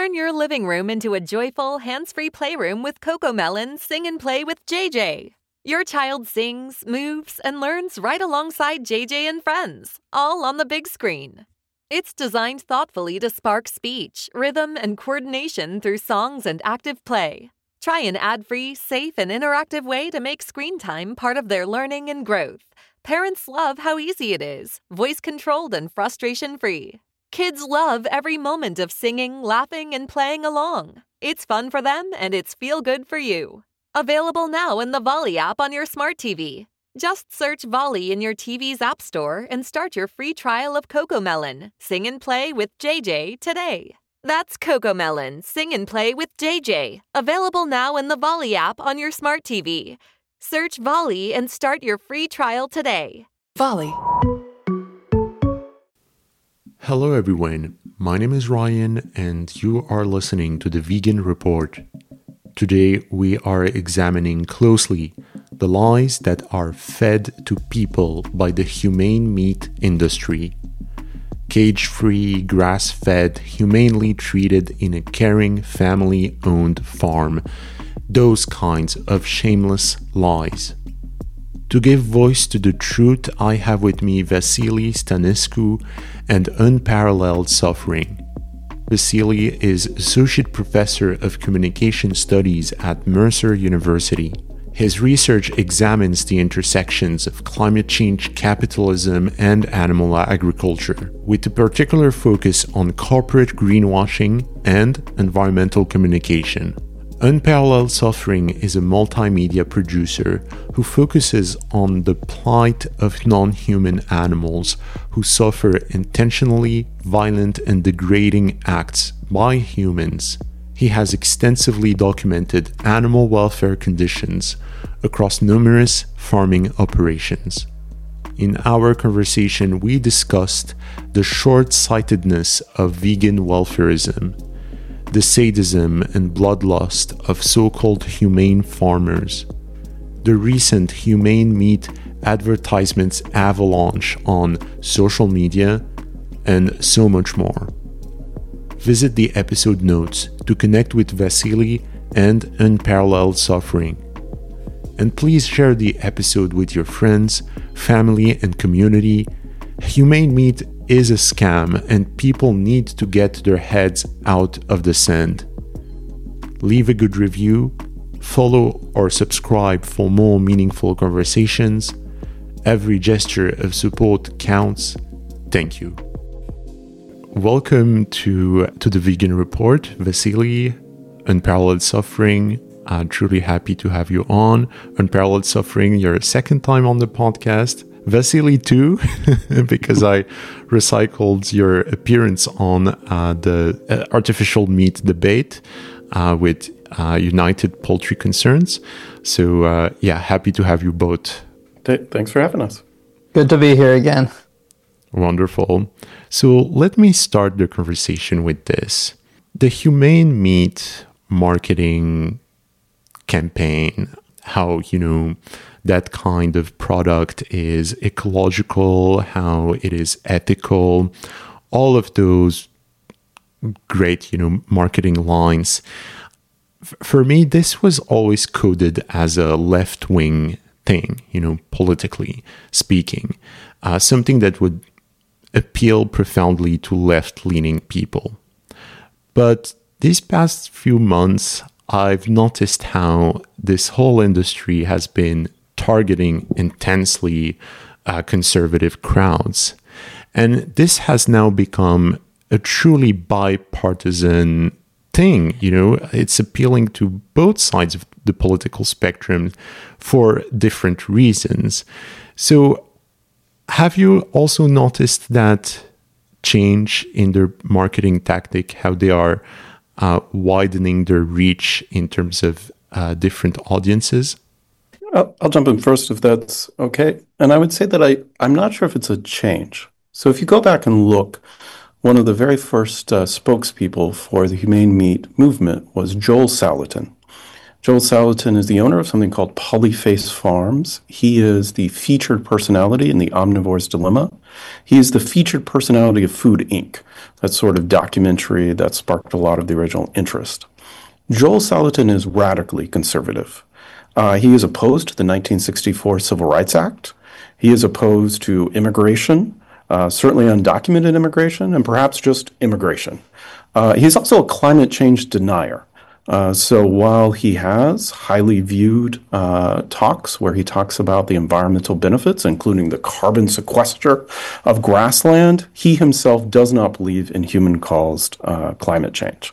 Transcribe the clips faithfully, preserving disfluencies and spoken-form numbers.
Turn your living room into a joyful, hands-free playroom with CoComelon Sing and Play with J J. Your child sings, moves, and learns right alongside J J and friends, all on the big screen. It's designed thoughtfully to spark speech, rhythm, and coordination through songs and active play. Try an ad-free, safe, and interactive way to make screen time part of their learning and growth. Parents love how easy it is, voice-controlled and frustration-free. Kids love every moment of singing, laughing, and playing along. It's fun for them, and it's feel-good for you. Available now in the Volley app on your smart T V. Just search Volley in your T V's app store and start your free trial of CoComelon Sing and Play with J J today. That's CoComelon Sing and Play with J J. Available now in the Volley app on your smart T V. Search Volley and start your free trial today. Volley. Hello everyone, my name is Ryan and you are listening to the Vegan Report. Today we are examining closely the lies that are fed to people by the humane meat industry. Cage-free, grass-fed, humanely treated in a caring, family-owned farm. Those kinds of shameless lies. To give voice to the truth, I have with me Vasily Stanescu and Unparalleled Suffering. Vasily is Associate Professor of Communication Studies at Mercer University. His research examines the intersections of climate change, capitalism, and animal agriculture, with a particular focus on corporate greenwashing and environmental communication. Unparalleled Suffering is a multimedia producer who focuses on the plight of non-human animals who suffer intentionally violent and degrading acts by humans. He has extensively documented animal welfare conditions across numerous farming operations. In our conversation, we discussed the short-sightedness of vegan welfarism, the sadism and bloodlust of so-called humane farmers, the recent humane meat advertisements avalanche on social media, and so much more. Visit the episode notes to connect with Vasily and Unparalleled Suffering. And please share the episode with your friends, family, and community. Humane meat is a scam and people need to get their heads out of the sand. Leave a good review, follow or subscribe for more meaningful conversations. Every gesture of support counts. Thank you. Welcome to, to the Vegan Report, Vasily, Unparalleled Suffering. I'm truly happy to have you on. Unparalleled Suffering, your second time on the podcast. Vasily too, because I recycled your appearance on uh, the uh, artificial meat debate uh, with uh, United Poultry Concerns. So uh, yeah, happy to have you both. Th- thanks for having us. Good to be here again. Wonderful. So let me start the conversation with this. The humane meat marketing campaign, how, you know, that kind of product is ecological, how it is ethical, all of those great, you know, marketing lines. F- for me, this was always coded as a left-wing thing, you know, politically speaking, uh, something that would appeal profoundly to left-leaning people. But these past few months, I've noticed how this whole industry has been targeting intensely uh, conservative crowds. And this has now become a truly bipartisan thing. You know, it's appealing to both sides of the political spectrum for different reasons. So have you also noticed that change in their marketing tactic, how they are uh, widening their reach in terms of uh, different audiences? I'll, I'll jump in first if that's okay. And I would say that I, I'm not sure if it's a change. So if you go back and look, one of the very first uh, spokespeople for the humane meat movement was Joel Salatin. Joel Salatin is the owner of something called Polyface Farms. He is the featured personality in The Omnivore's Dilemma. He is the featured personality of Food Incorporated, that sort of documentary that sparked a lot of the original interest. Joel Salatin is radically conservative. Uh, he is opposed to the nineteen sixty-four Civil Rights Act. He is opposed to immigration, uh, certainly undocumented immigration, and perhaps just immigration. Uh, he's also a climate change denier. Uh, so while he has highly viewed uh, talks where he talks about the environmental benefits, including the carbon sequester of grassland, he himself does not believe in human-caused uh, climate change.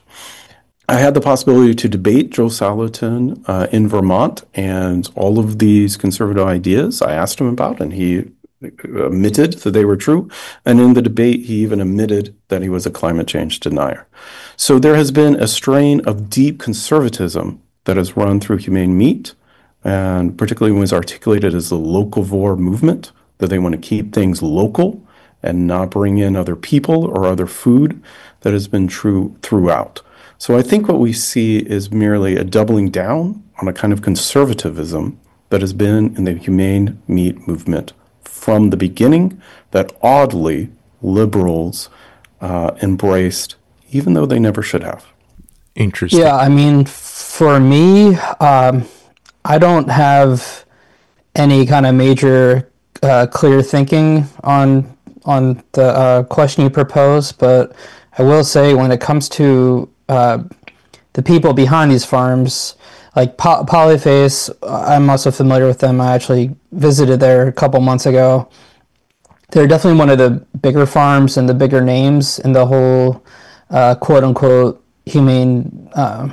I had the possibility to debate Joel Salatin uh, in Vermont, and all of these conservative ideas I asked him about, and he admitted that they were true. And in the debate, he even admitted that he was a climate change denier. So there has been a strain of deep conservatism that has run through Humane Meat, and particularly when it's articulated as the locavore movement, that they want to keep things local and not bring in other people or other food. That has been true throughout. So I think what we see is merely a doubling down on a kind of conservatism that has been in the Humane Meat movement from the beginning, that oddly liberals uh, embraced, even though they never should have. Interesting. Yeah, I mean, for me, um, I don't have any kind of major uh, clear thinking on on the uh, question you propose, but I will say when it comes to uh, the people behind these farms, like po- Polyface, I'm also familiar with them. I actually visited there a couple months ago. They're definitely one of the bigger farms and the bigger names in the whole uh, quote-unquote humane uh,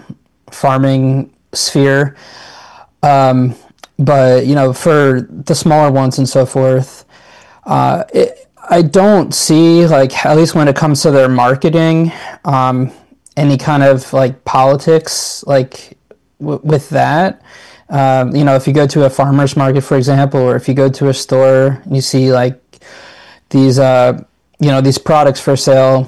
farming sphere. Um, but, you know, for the smaller ones and so forth, uh, it, I don't see, like, at least when it comes to their marketing, um, any kind of, like, politics, like, w- with that. Um, you know, if you go to a farmer's market, for example, or if you go to a store and you see, like, these, uh, you know, these products for sale,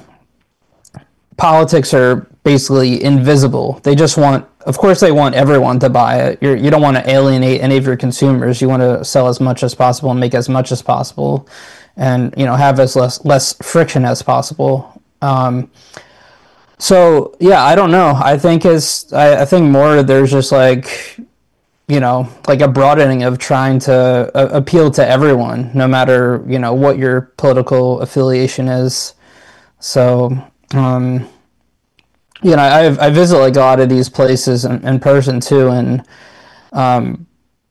politics are basically invisible. They just want, of course, they want everyone to buy it. You're, you don't want to alienate any of your consumers. You want to sell as much as possible and make as much as possible, and, you know, have as less less friction as possible. Um, so yeah, I don't know. I think is I, I think more there's just like, you know, like a broadening of trying to uh, appeal to everyone, no matter, you know, what your political affiliation is. So, um, you know, I I visit like a lot of these places in, in person too, and um,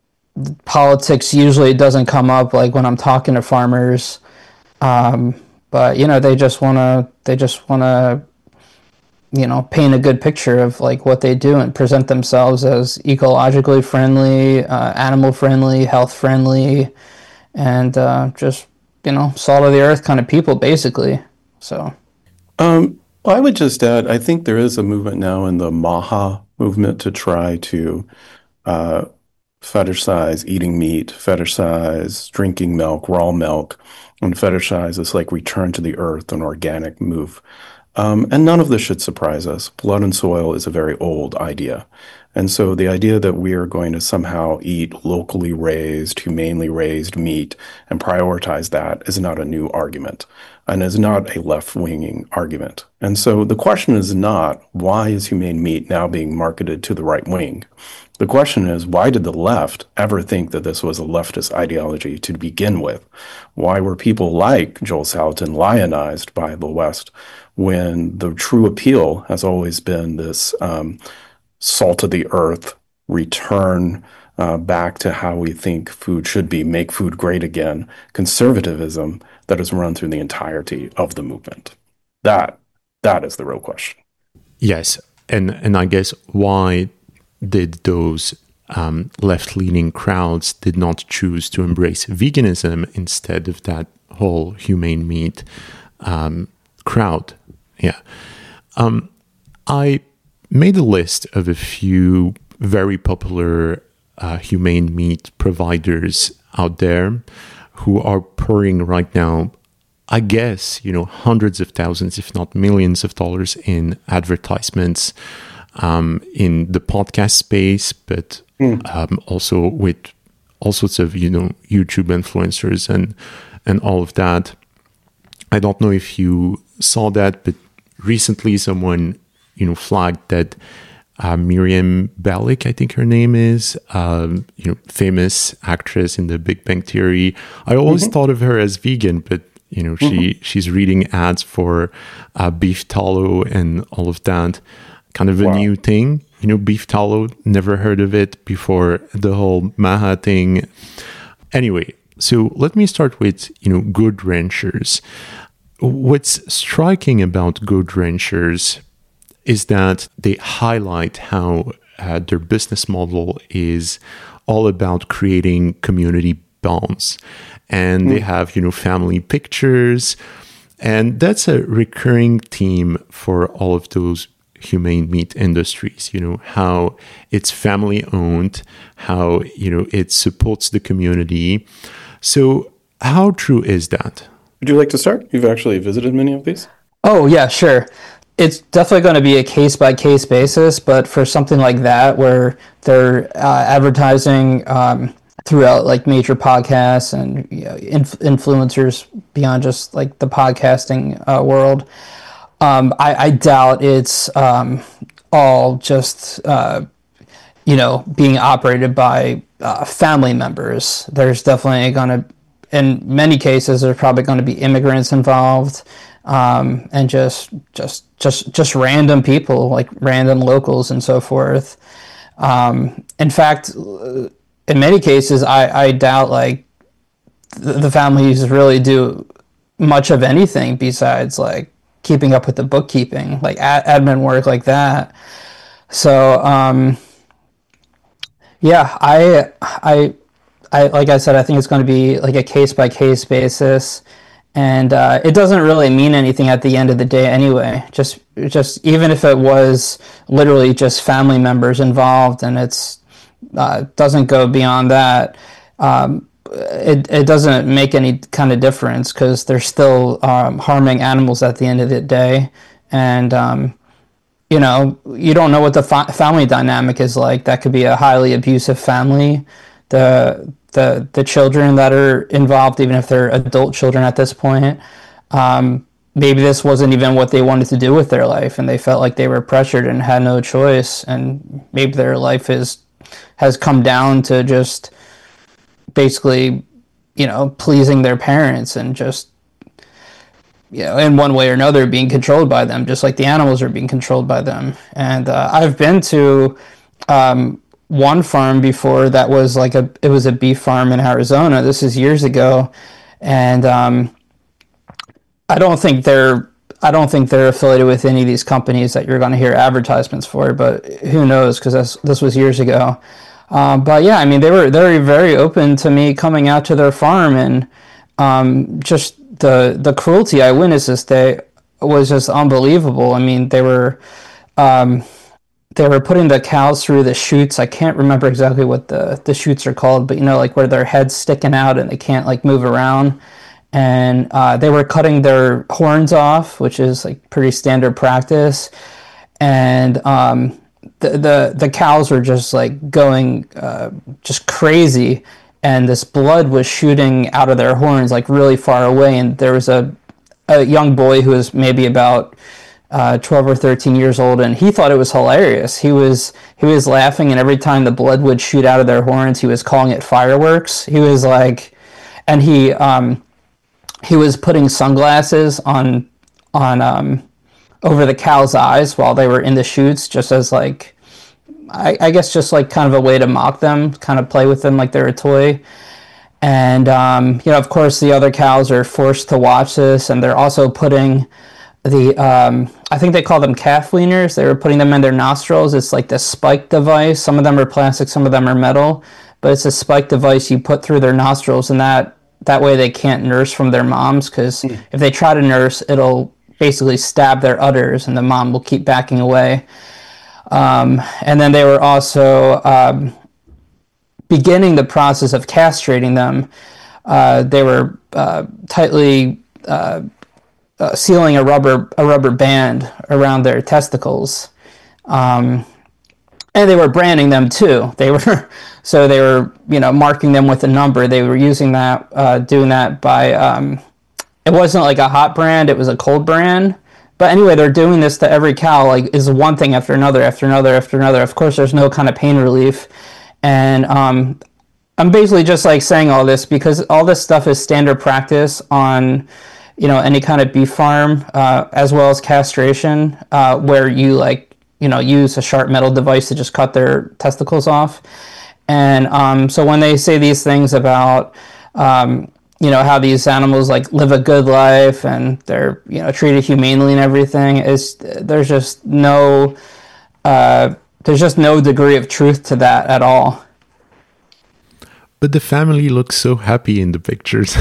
politics usually doesn't come up like when I'm talking to farmers. Um, but you know, they just wanna they just wanna you know, paint a good picture of like what they do and present themselves as ecologically friendly, uh, animal friendly, health friendly, and uh, just, you know, salt of the earth kind of people, basically. So, Um, well, I would just add, I think there is a movement now in the MAHA movement to try to uh, fetishize eating meat, fetishize drinking milk, raw milk, and fetishize this like return to the earth, an organic move. Um, and none of this should surprise us. Blood and soil is a very old idea. And so the idea that we are going to somehow eat locally raised, humanely raised meat and prioritize that is not a new argument, and is not a left-winging argument. And so the question is not, why is humane meat now being marketed to the right wing? The question is, why did the left ever think that this was a leftist ideology to begin with? Why were people like Joel Salatin lionized by the West when the true appeal has always been this um, salt of the earth, return uh, back to how we think food should be, make food great again, conservatism that has run through the entirety of the movement? That, that is the real question. Yes, and, and I guess why did those um, left-leaning crowds did not choose to embrace veganism instead of that whole humane meat um, crowd? Yeah. Um, I made a list of a few very popular uh, humane meat providers out there who are pouring right now, I guess, you know, hundreds of thousands, if not millions of dollars in advertisements um, in the podcast space, but mm. um, also with all sorts of, you know, YouTube influencers and and all of that. I don't know if you saw that, but recently someone, you know, flagged that uh, Miriam Bellick, I think her name is, um, you know, famous actress in The Big Bang Theory. I always mm-hmm. thought of her as vegan, but you know, she mm-hmm. she's reading ads for uh, beef tallow and all of that. Kind of a wow. new thing, you know, beef tallow. Never heard of it before the whole Maha thing. Anyway, so let me start with, you know, Good Ranchers. What's striking about Good Ranchers is that they highlight how uh, their business model is all about creating community bonds. And mm. they have, you know, family pictures. And that's a recurring theme for all of those humane meat industries, you know, how it's family owned, how, you know, it supports the community. So how true is that? Would you like to start? You've actually visited many of these? Oh, yeah, sure. It's definitely going to be a case-by-case basis, but for something like that where they're uh, advertising um, throughout like major podcasts and you know, inf- influencers beyond just like the podcasting uh, world, um, I, I doubt it's um, all just, uh, you know, being operated by uh, family members. There's definitely going to, in many cases, there's probably going to be immigrants involved. Um, and just, just, just, just random people, like random locals and so forth. Um, in fact, in many cases, I, I doubt like the, the families really do much of anything besides like keeping up with the bookkeeping, like ad- admin work like that. So, um, yeah, I, I, I, like I said, I think it's going to be like a case by case basis. And uh, it doesn't really mean anything at the end of the day anyway. Just, just even if it was literally just family members involved, and it's uh, doesn't go beyond that, um, it it doesn't make any kind of difference because they're still um, harming animals at the end of the day. And um, you know, you don't know what the fa- family dynamic is like. That could be a highly abusive family. The the the children that are involved, even if they're adult children at this point, um, maybe this wasn't even what they wanted to do with their life, and they felt like they were pressured and had no choice, and maybe their life is has come down to just basically, you know, pleasing their parents and just, you know, in one way or another being controlled by them, just like the animals are being controlled by them. And uh, I've been to um, one farm before that was like a, it was a beef farm in Arizona. This is years ago. And um, I don't think they're, I don't think they're affiliated with any of these companies that you're going to hear advertisements for, but who knows? Cause this was years ago. Um, but yeah, I mean, they were, they were very open to me coming out to their farm, and um, just the, the cruelty I witnessed this day was just unbelievable. I mean, they were, um, they were putting the cows through the chutes. I can't remember exactly what the, the chutes are called, but you know, like where their head's sticking out and they can't like move around. And uh, they were cutting their horns off, which is like pretty standard practice. And um, the, the the cows were just like going uh, just crazy, and this blood was shooting out of their horns like really far away. And there was a a young boy who was maybe about Uh, twelve or thirteen years old, and he thought it was hilarious. He was he was laughing, and every time the blood would shoot out of their horns, he was calling it fireworks. He was like, and he um, he was putting sunglasses on on um, over the cow's eyes while they were in the chutes, just as like, I, I guess just like kind of a way to mock them, kind of play with them like they're a toy. And um, you know, of course, the other cows are forced to watch this, and they're also putting the um, I think they call them calf weaners. They were putting them in their nostrils. It's like this spike device. Some of them are plastic, some of them are metal, but it's a spike device you put through their nostrils, and that that way they can't nurse from their moms, because mm. if they try to nurse, it'll basically stab their udders, and the mom will keep backing away. Um, and then they were also um, beginning the process of castrating them. Uh, they were uh, tightly uh, Uh, sealing a rubber a rubber band around their testicles, Um, and they were branding them too. They were so they were you know marking them with a number. They were using that, uh, doing that by. Um, it wasn't like a hot brand; it was a cold brand. But anyway, they're doing this to every cow. Like, is one thing after another, after another, after another. Of course, there's no kind of pain relief, and um, I'm basically just like saying all this because all this stuff is standard practice on, you know, any kind of beef farm, uh, as well as castration, uh, where you like, you know, use a sharp metal device to just cut their testicles off. And um, so when they say these things about, um, you know, how these animals like live a good life and they're, you know, treated humanely and everything, is there's just no, uh, there's just no degree of truth to that at all. But the family looks so happy in the pictures.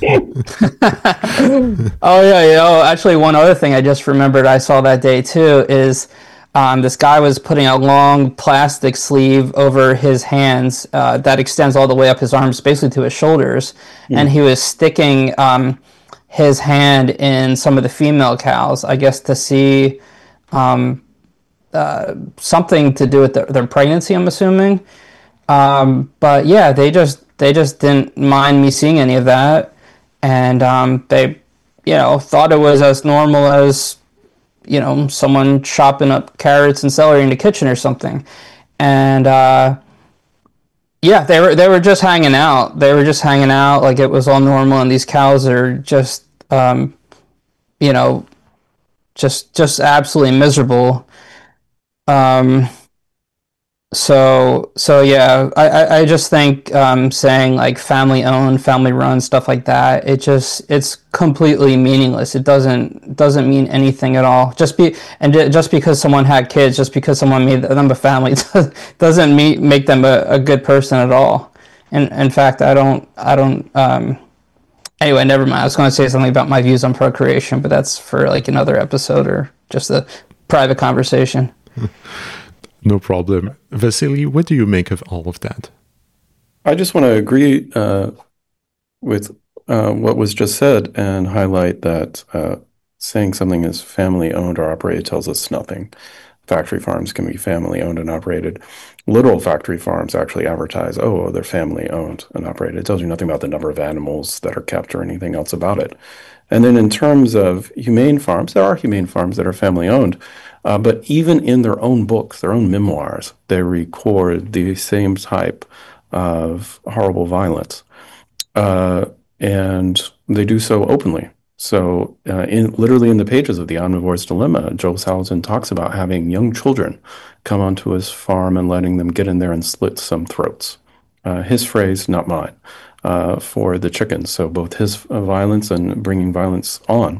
Oh yeah, you know, actually one other thing I just remembered I saw that day too is um, this guy was putting a long plastic sleeve over his hands uh, that extends all the way up his arms, basically to his shoulders, mm. and he was sticking um, his hand in some of the female cows, I guess to see um, uh, something to do with their, their pregnancy, I'm assuming. Um, but yeah, they just they just didn't mind me seeing any of that, and um, they, you know, thought it was as normal as, you know, someone chopping up carrots and celery in the kitchen or something, and uh, yeah, they were they were just hanging out. They were just hanging out like it was all normal, and these cows are just, um, you know, just just absolutely miserable. Um, So, so yeah, I, I, I just think um, saying like family owned, family run, stuff like that, it just it's completely meaningless. It doesn't doesn't mean anything at all. Just be and just because someone had kids, just because someone made them a family, doesn't mean, make them a, a good person at all. And in fact, I don't I don't. Um, anyway, never mind. I was going to say something about my views on procreation, but that's for like another episode or just a private conversation. No problem. Vasily, what do you make of all of that? I just want to agree uh, with uh, what was just said and highlight that uh, saying something is family owned or operated tells us nothing. Factory farms can be family owned and operated. Literal factory farms actually advertise, oh, they're family owned and operated. It tells you nothing about the number of animals that are kept or anything else about it. And then in terms of humane farms, there are humane farms that are family owned. Uh, but even in their own books, their own memoirs, they record the same type of horrible violence. Uh, and they do so openly. So uh, in literally in the pages of The Omnivore's Dilemma, Joel Salatin talks about having young children come onto his farm and letting them get in there and slit some throats. Uh, his phrase, not mine, uh, for the chickens. So both his uh, violence and bringing violence on.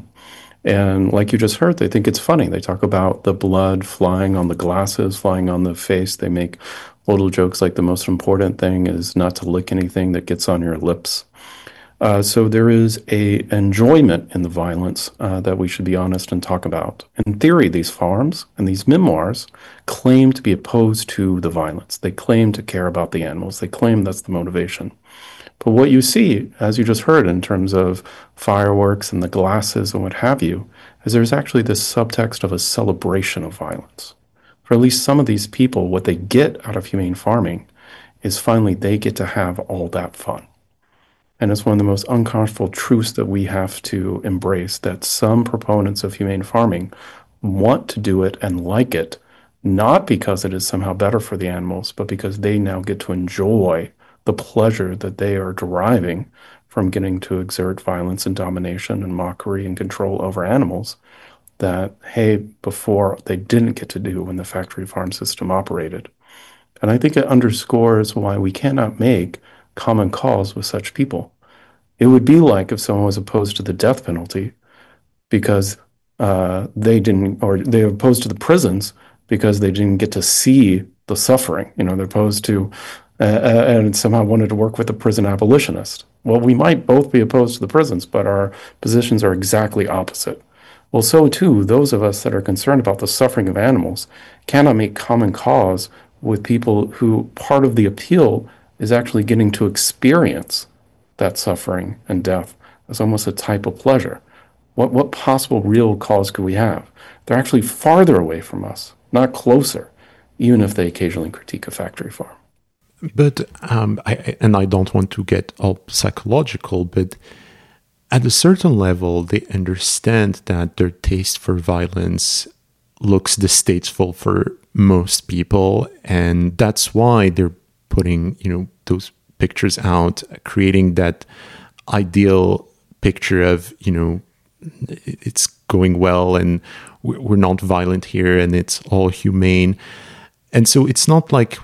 And like you just heard, they think it's funny. They talk about the blood flying on the glasses, flying on the face. They make little jokes like the most important thing is not to lick anything that gets on your lips. Uh, so there is a enjoyment in the violence uh, that we should be honest and talk about. In theory, these farms and these memoirs claim to be opposed to the violence. They claim to care about the animals. They claim that's the motivation. But what you see, as you just heard, in terms of fireworks and the glasses and what have you, is there's actually this subtext of a celebration of violence. For at least some of these people, what they get out of humane farming is finally they get to have all that fun. And it's one of the most uncomfortable truths that we have to embrace, that some proponents of humane farming want to do it and like it, not because it is somehow better for the animals, but because they now get to enjoy the pleasure that they are deriving from getting to exert violence and domination and mockery and control over animals that, hey, before they didn't get to do when the factory farm system operated. And I think it underscores why we cannot make common cause with such people. It would be like if someone was opposed to the death penalty because uh, they didn't, or they were opposed to the prisons because they didn't get to see the suffering. You know, they're opposed to Uh, and somehow wanted to work with a prison abolitionist. Well, we might both be opposed to the prisons, but our positions are exactly opposite. Well, so too, those of us that are concerned about the suffering of animals cannot make common cause with people who part of the appeal is actually getting to experience that suffering and death as almost a type of pleasure. What, what possible real cause could we have? They're actually farther away from us, not closer, even if they occasionally critique a factory farm. But, um, I, and I don't want to get all psychological, but at a certain level, they understand that their taste for violence looks distasteful for most people, and that's why they're putting, you know, those pictures out, creating that ideal picture of, you know, it's going well and we're not violent here and it's all humane. And so it's not like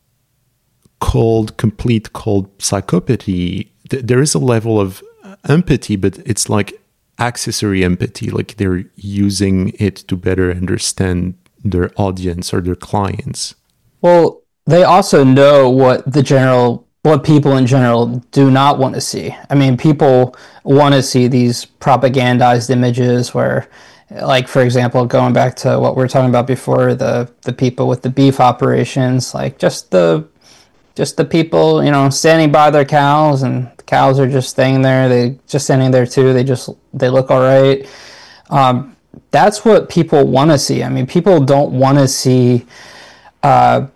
cold, complete cold psychopathy. There is a level of empathy, but it's like accessory empathy, like they're using it to better understand their audience or their clients. Well, they also know what the general, what people in general do not want to see. I mean, people want to see these propagandized images where, like, for example, going back to what we were talking about before, the, the people with the beef operations, like just the just the people, you know, standing by their cows, and the cows are just staying there. They just standing there too. They just, they look all right. Um, that's what people want to see. I mean, people don't want to see uh,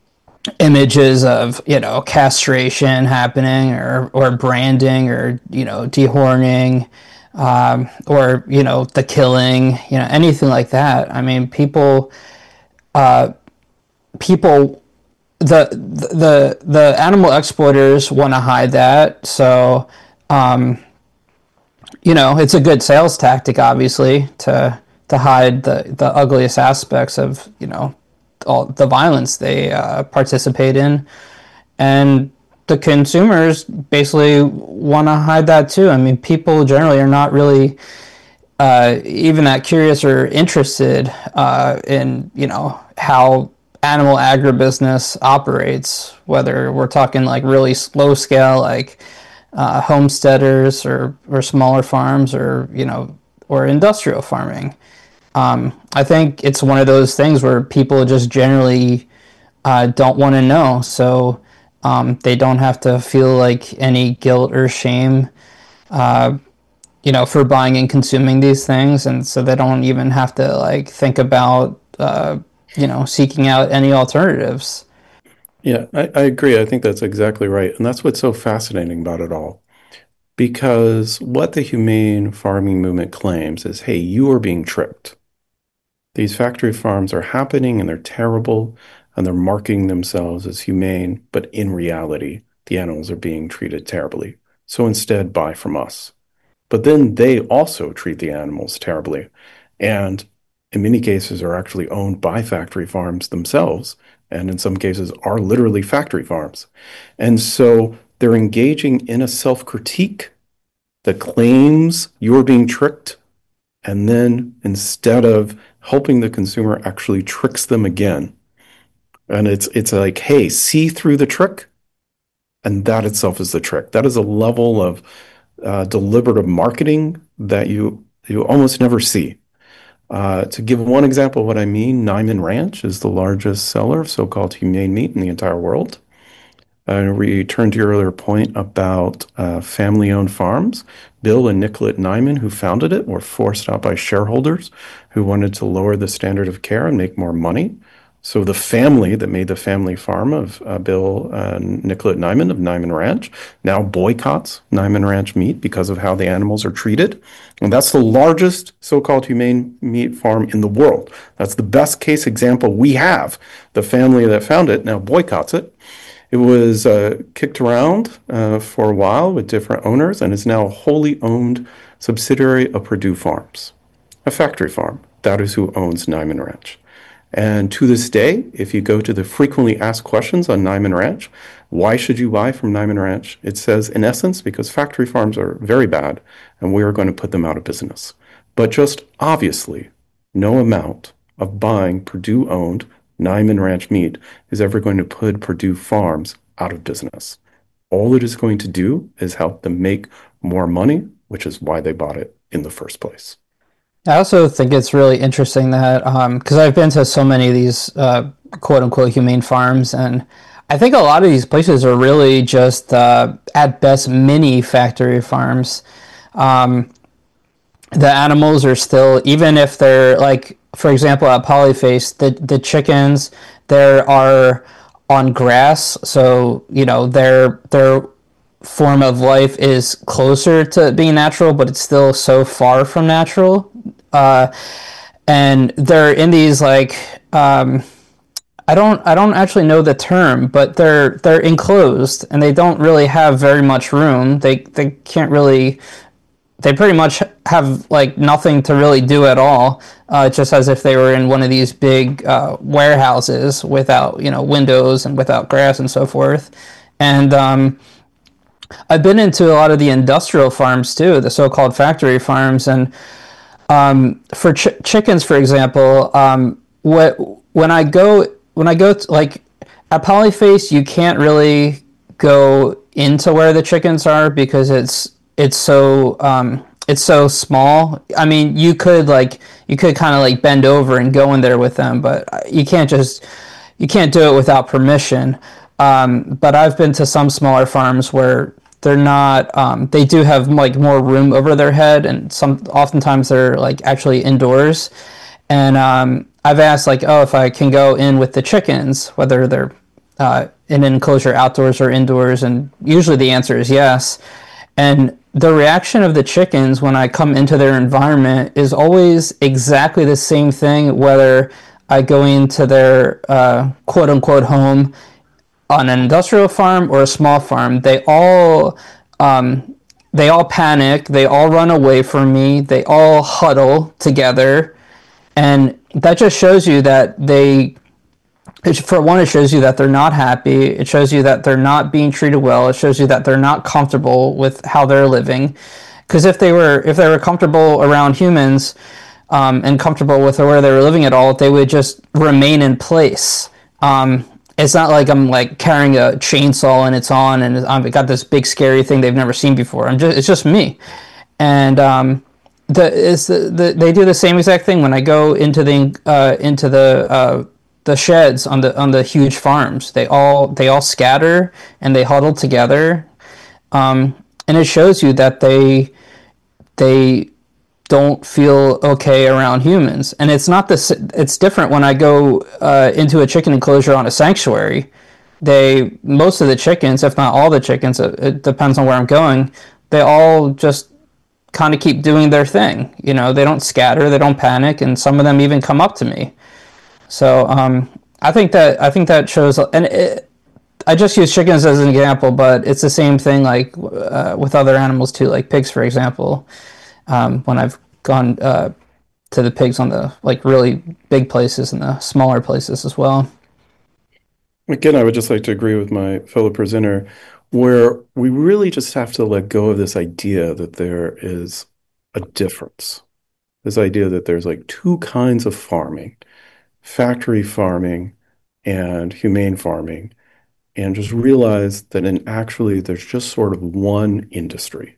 images of, you know, castration happening or, or branding or, you know, dehorning um, or, you know, the killing, you know, anything like that. I mean, people, uh, people, the the the animal exploiters want to hide that, so um, you know, it's a good sales tactic, obviously, to to hide the, the ugliest aspects of, you know, all the violence they uh, participate in, and the consumers basically want to hide that too. I mean, people generally are not really uh, even that curious or interested uh, in, you know, how animal agribusiness operates, whether we're talking like really slow scale, like uh, homesteaders or, or smaller farms, or, you know, or industrial farming. Um, I think it's one of those things where people just generally uh, don't want to know, so um, they don't have to feel like any guilt or shame, uh, you know, for buying and consuming these things, and so they don't even have to like think about uh, you know, seeking out any alternatives. Yeah, I, I agree. I think that's exactly right. And that's what's so fascinating about it all. Because what the humane farming movement claims is, hey, you are being tricked. These factory farms are happening and they're terrible and they're marking themselves as humane, but in reality, the animals are being treated terribly. So instead, buy from us. But then they also treat the animals terribly. And in many cases are actually owned by factory farms themselves, and in some cases are literally factory farms. And so they're engaging in a self-critique that claims you're being tricked, and then instead of helping the consumer, actually tricks them again. And it's it's like, hey, see through the trick, and that itself is the trick. That is a level of uh, deliberative marketing that you you almost never see. Uh, to give one example of what I mean, Niman Ranch is the largest seller of so-called humane meat in the entire world. Uh, return to your earlier point about uh, family-owned farms. Bill and Nicolette Niman, who founded it, were forced out by shareholders who wanted to lower the standard of care and make more money. So the family that made the family farm of uh, Bill and Nicolette Niman of Niman Ranch now boycotts Niman Ranch meat because of how the animals are treated. And that's the largest so-called humane meat farm in the world. That's the best case example we have. The family that found it now boycotts it. It was uh, kicked around uh, for a while with different owners, and is now a wholly owned subsidiary of Purdue Farms, a factory farm. That is who owns Niman Ranch. And to this day, if you go to the frequently asked questions on Niman Ranch, why should you buy from Niman Ranch? It says, in essence, because factory farms are very bad and we are going to put them out of business. But just obviously, no amount of buying Purdue-owned Niman Ranch meat is ever going to put Purdue Farms out of business. All it is going to do is help them make more money, which is why they bought it in the first place. I also think it's really interesting that, because um, I've been to so many of these uh, quote-unquote humane farms, and I think a lot of these places are really just, uh, at best, mini factory farms. Um, the animals are still, even if they're, like, for example, at Polyface, the the chickens there are on grass, so you know their their form of life is closer to being natural, but it's still so far from natural. Uh, and they're in these like um, I don't I don't actually know the term, but they're they're enclosed and they don't really have very much room. They they can't really. They pretty much have like nothing to really do at all, uh, just as if they were in one of these big uh, warehouses without, you know, windows and without grass and so forth. And um, I've been into a lot of the industrial farms too, the so-called factory farms. And um, for ch- chickens, for example, um, what when I go when I go to, like at Polyface, you can't really go into where the chickens are because it's it's so um, it's so small. I mean, you could like you could kind of like bend over and go in there with them, but you can't just you can't do it without permission. Um, but I've been to some smaller farms where they're not. Um, they do have like more room over their head, and some oftentimes they're like actually indoors. And um, I've asked like, oh, if I can go in with the chickens, whether they're uh, in an enclosure outdoors or indoors, and usually the answer is yes. And the reaction of the chickens when I come into their environment is always exactly the same thing, whether I go into their uh, quote-unquote home on an industrial farm or a small farm. They all um, they all panic. They all run away from me. They all huddle together. And that just shows you that they... For one, it shows you that they're not happy. It shows you that they're not being treated well. It shows you that they're not comfortable with how they're living. Because if they were, if they were comfortable around humans um, and comfortable with where they were living at all, they would just remain in place. Um, it's not like I'm like carrying a chainsaw and it's on and I've got this big scary thing they've never seen before. I'm just, it's just me. And um, the, it's the, the they do the same exact thing when I go into the uh, into the uh, the sheds on the on the huge farms. They all they all scatter and they huddle together, um, and it shows you that they they don't feel okay around humans. And it's not this. It's different when I go uh, into a chicken enclosure on a sanctuary. They most of the chickens, if not all the chickens, it, it depends on where I'm going. They all just kind of keep doing their thing. You know, they don't scatter, they don't panic, and some of them even come up to me. So um, I think that I think that shows, and it, I just use chickens as an example, but it's the same thing like uh, with other animals too, like pigs, for example. Um, when I've gone uh, to the pigs on the like really big places and the smaller places as well. Again, I would just like to agree with my fellow presenter, where we really just have to let go of this idea that there is a difference. This idea that there's like two kinds of farming. Factory farming and humane farming, and just realize that in actually there's just sort of one industry.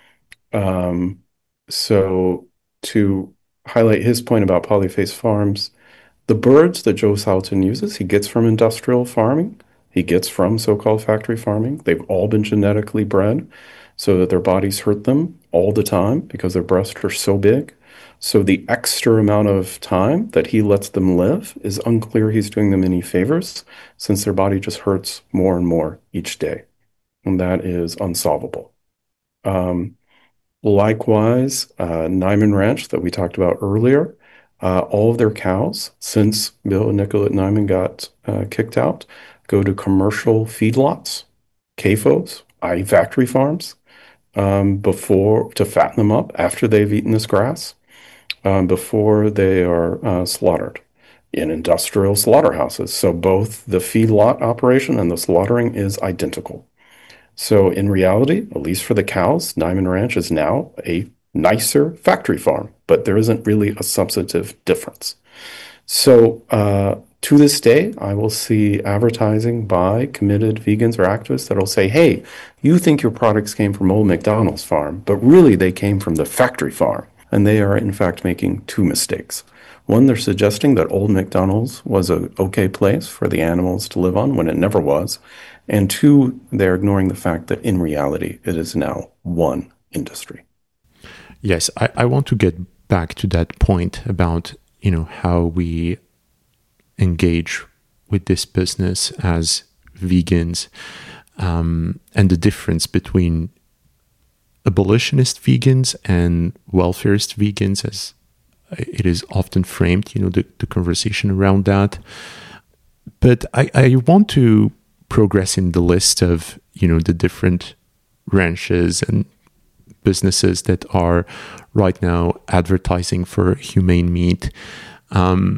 Um, so to highlight his point about Polyface Farms, the birds that Joe Salatin uses, he gets from industrial farming, he gets from so-called factory farming. They've all been genetically bred so that their bodies hurt them all the time because their breasts are so big. So the extra amount of time that he lets them live is unclear he's doing them any favors, since their body just hurts more and more each day. And that is unsolvable. Um, likewise, uh, Niman Ranch that we talked about earlier, uh, all of their cows, since Bill and Nicolette Niman got uh, kicked out, go to commercial feedlots, C A F Os, that is factory farms, um, before to fatten them up after they've eaten this grass. Um, before they are uh, slaughtered in industrial slaughterhouses. So both the feedlot operation and the slaughtering is identical. So in reality, at least for the cows, Niman Ranch is now a nicer factory farm, but there isn't really a substantive difference. So uh, to this day, I will see advertising by committed vegans or activists that will say, hey, you think your products came from Old McDonald's farm, but really they came from the factory farm. And they are, in fact, making two mistakes. One, they're suggesting that Old McDonald's was an okay place for the animals to live on when it never was. And two, they're ignoring the fact that in reality, it is now one industry. Yes, I, I want to get back to that point about you know, how we engage with this business as vegans, um, and the difference between abolitionist vegans and welfarist vegans, as it is often framed, you know, the, the conversation around that. But I, I want to progress in the list of, you know, the different ranches and businesses that are right now advertising for humane meat, um,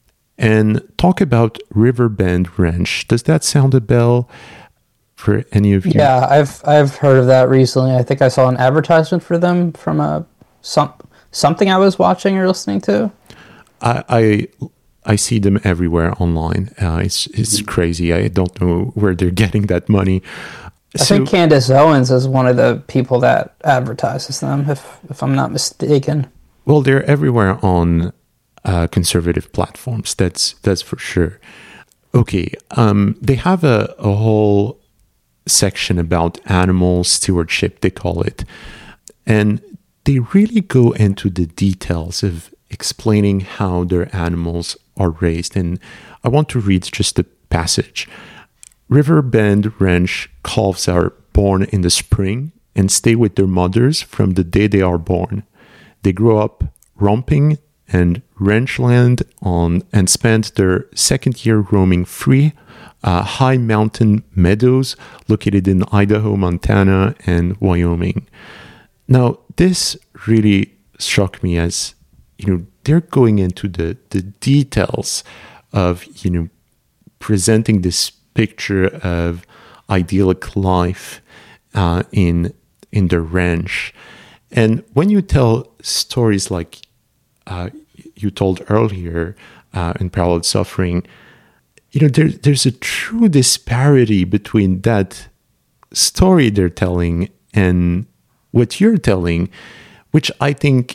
and talk about Riverbend Ranch. Does that sound a bell for any of you? Yeah, I've I've heard of that recently. I think I saw an advertisement for them from a some something I was watching or listening to. I I, I see them everywhere online. Uh, it's it's crazy. I don't know where they're getting that money. I So- think Candace Owens is one of the people that advertises them, if if I'm not mistaken. Well, they're everywhere on uh, conservative platforms. That's that's for sure. Okay, um, they have a, a whole section about animal stewardship, they call it, and they really go into the details of explaining how their animals are raised. And I want to read just a passage. Riverbend Ranch calves are born in the spring and stay with their mothers from the day they are born. They grow up romping and ranchland on and spend their second year roaming free uh, high mountain meadows located in Idaho, Montana, and Wyoming. Now, this really struck me as, you know, they're going into the, the details of, you know, presenting this picture of idyllic life uh, in in the ranch. And when you tell stories like uh, you told earlier uh, in Parallel Suffering, you know, there, there's a true disparity between that story they're telling and what you're telling, which I think,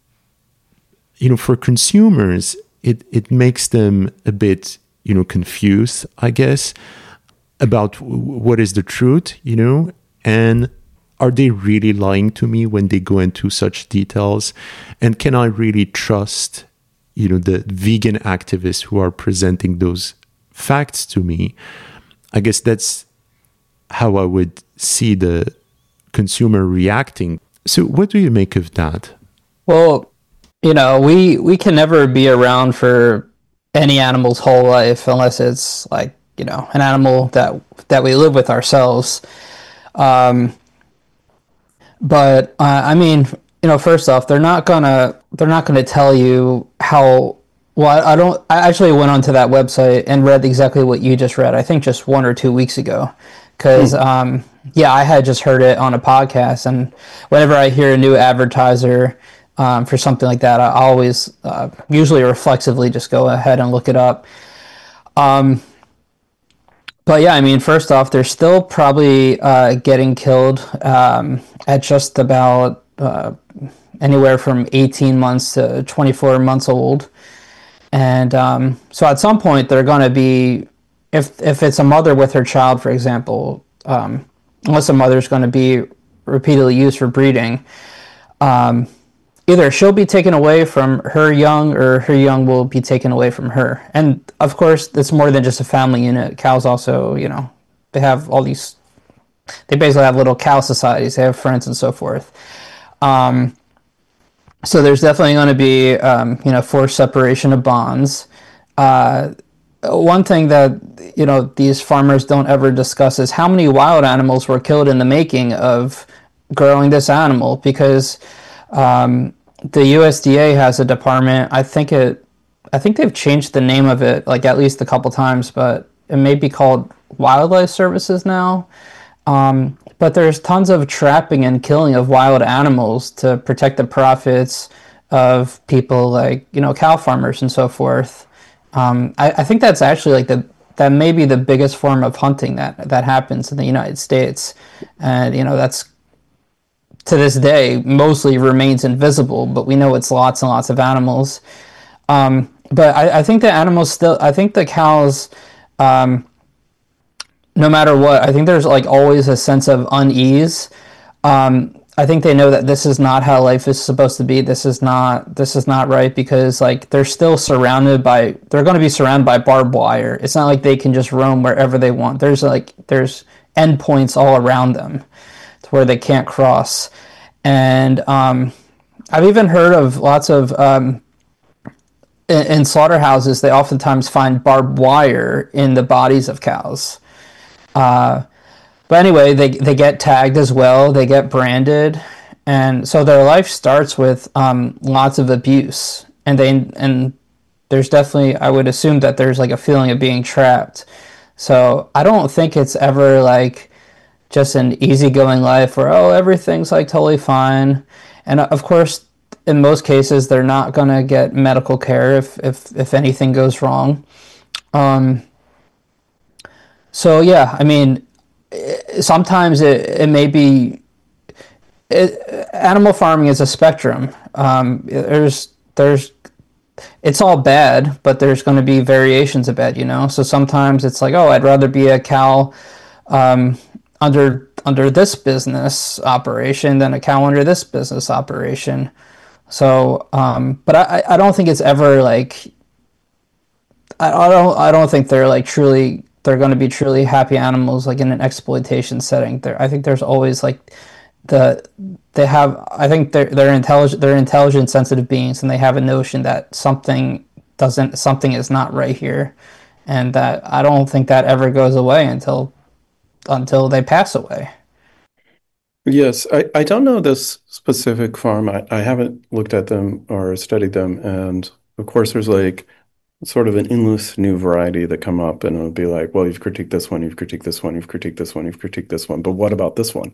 you know, for consumers, it, it makes them a bit, you know, confused, I guess, about w- what is the truth, you know, and are they really lying to me when they go into such details? And can I really trust, you know, the vegan activists who are presenting those facts to me? I guess that's how I would see the consumer reacting. So what do you make of that? Well, you know, we we can never be around for any animal's whole life unless it's like, you know, an animal that that we live with ourselves. Um, but uh, I mean, you know, first off, they're not gonna they're not gonna tell you how. Well, I, I don't. I actually went onto that website and read exactly what you just read. I think just one or two weeks ago, because mm. um, yeah, I had just heard it on a podcast, and whenever I hear a new advertiser um, for something like that, I always uh, usually reflexively just go ahead and look it up. Um, but yeah, I mean, first off, they're still probably uh, getting killed um, at just about uh, anywhere from eighteen months to twenty-four months old. And um, so at some point they're going to be, if if it's a mother with her child, for example, um, unless a mother's going to be repeatedly used for breeding, um, either she'll be taken away from her young or her young will be taken away from her. And of course, it's more than just a family unit. Cows also, you know, they have all these, they basically have little cow societies. They have friends and so forth. Um, So there's definitely going to be, um, you know, forced separation of bonds. Uh, one thing that, you know, these farmers don't ever discuss is how many wild animals were killed in the making of growing this animal, because um, the U S D A has a department. I think it, I think they've changed the name of it like at least a couple times, but it may be called Wildlife Services now. Um, but there's tons of trapping and killing of wild animals to protect the profits of people like, you know, cow farmers and so forth. Um, I, I think that's actually like the, that may be the biggest form of hunting that, that happens in the United States. And, you know, that's to this day mostly remains invisible, but we know it's lots and lots of animals. Um, but I, I think the animals still, I think the cows, um, no matter what, I think there's like always a sense of unease. Um, I think they know that this is not how life is supposed to be. This is not this is not right, because like they're still surrounded by they're going to be surrounded by barbed wire. It's not like they can just roam wherever they want. There's like there's endpoints all around them to where they can't cross. And um, I've even heard of lots of um, in, in slaughterhouses, they oftentimes find barbed wire in the bodies of cows. Uh, But anyway, they they get tagged as well. They get branded, and so their life starts with um, lots of abuse. And they and there's definitely, I would assume that there's like a feeling of being trapped. So I don't think it's ever like just an easygoing life where, oh, everything's like totally fine. And of course, in most cases, they're not gonna get medical care if if if anything goes wrong. Um. So yeah, I mean. Sometimes it, it may be it, animal farming is a spectrum. Um, there's there's it's all bad, but there's going to be variations of bad, you know. So sometimes it's like, oh, I'd rather be a cow um, under under this business operation than a cow under this business operation. So, um, but I, I don't think it's ever like I, I don't I don't think they're like truly. They're going to be truly happy animals, like in an exploitation setting. There, I think there's always like the they have. I think they're they're intelligent. They're intelligent, sensitive beings, and they have a notion that something doesn't, something is not right here, and that I don't think that ever goes away until until they pass away. Yes, I, I don't know this specific farm. I, I haven't looked at them or studied them, and of course, there's like sort of an endless new variety that come up, and it'll be like, well, you've critiqued this one, you've critiqued this one, you've critiqued this one, you've critiqued this one, but what about this one?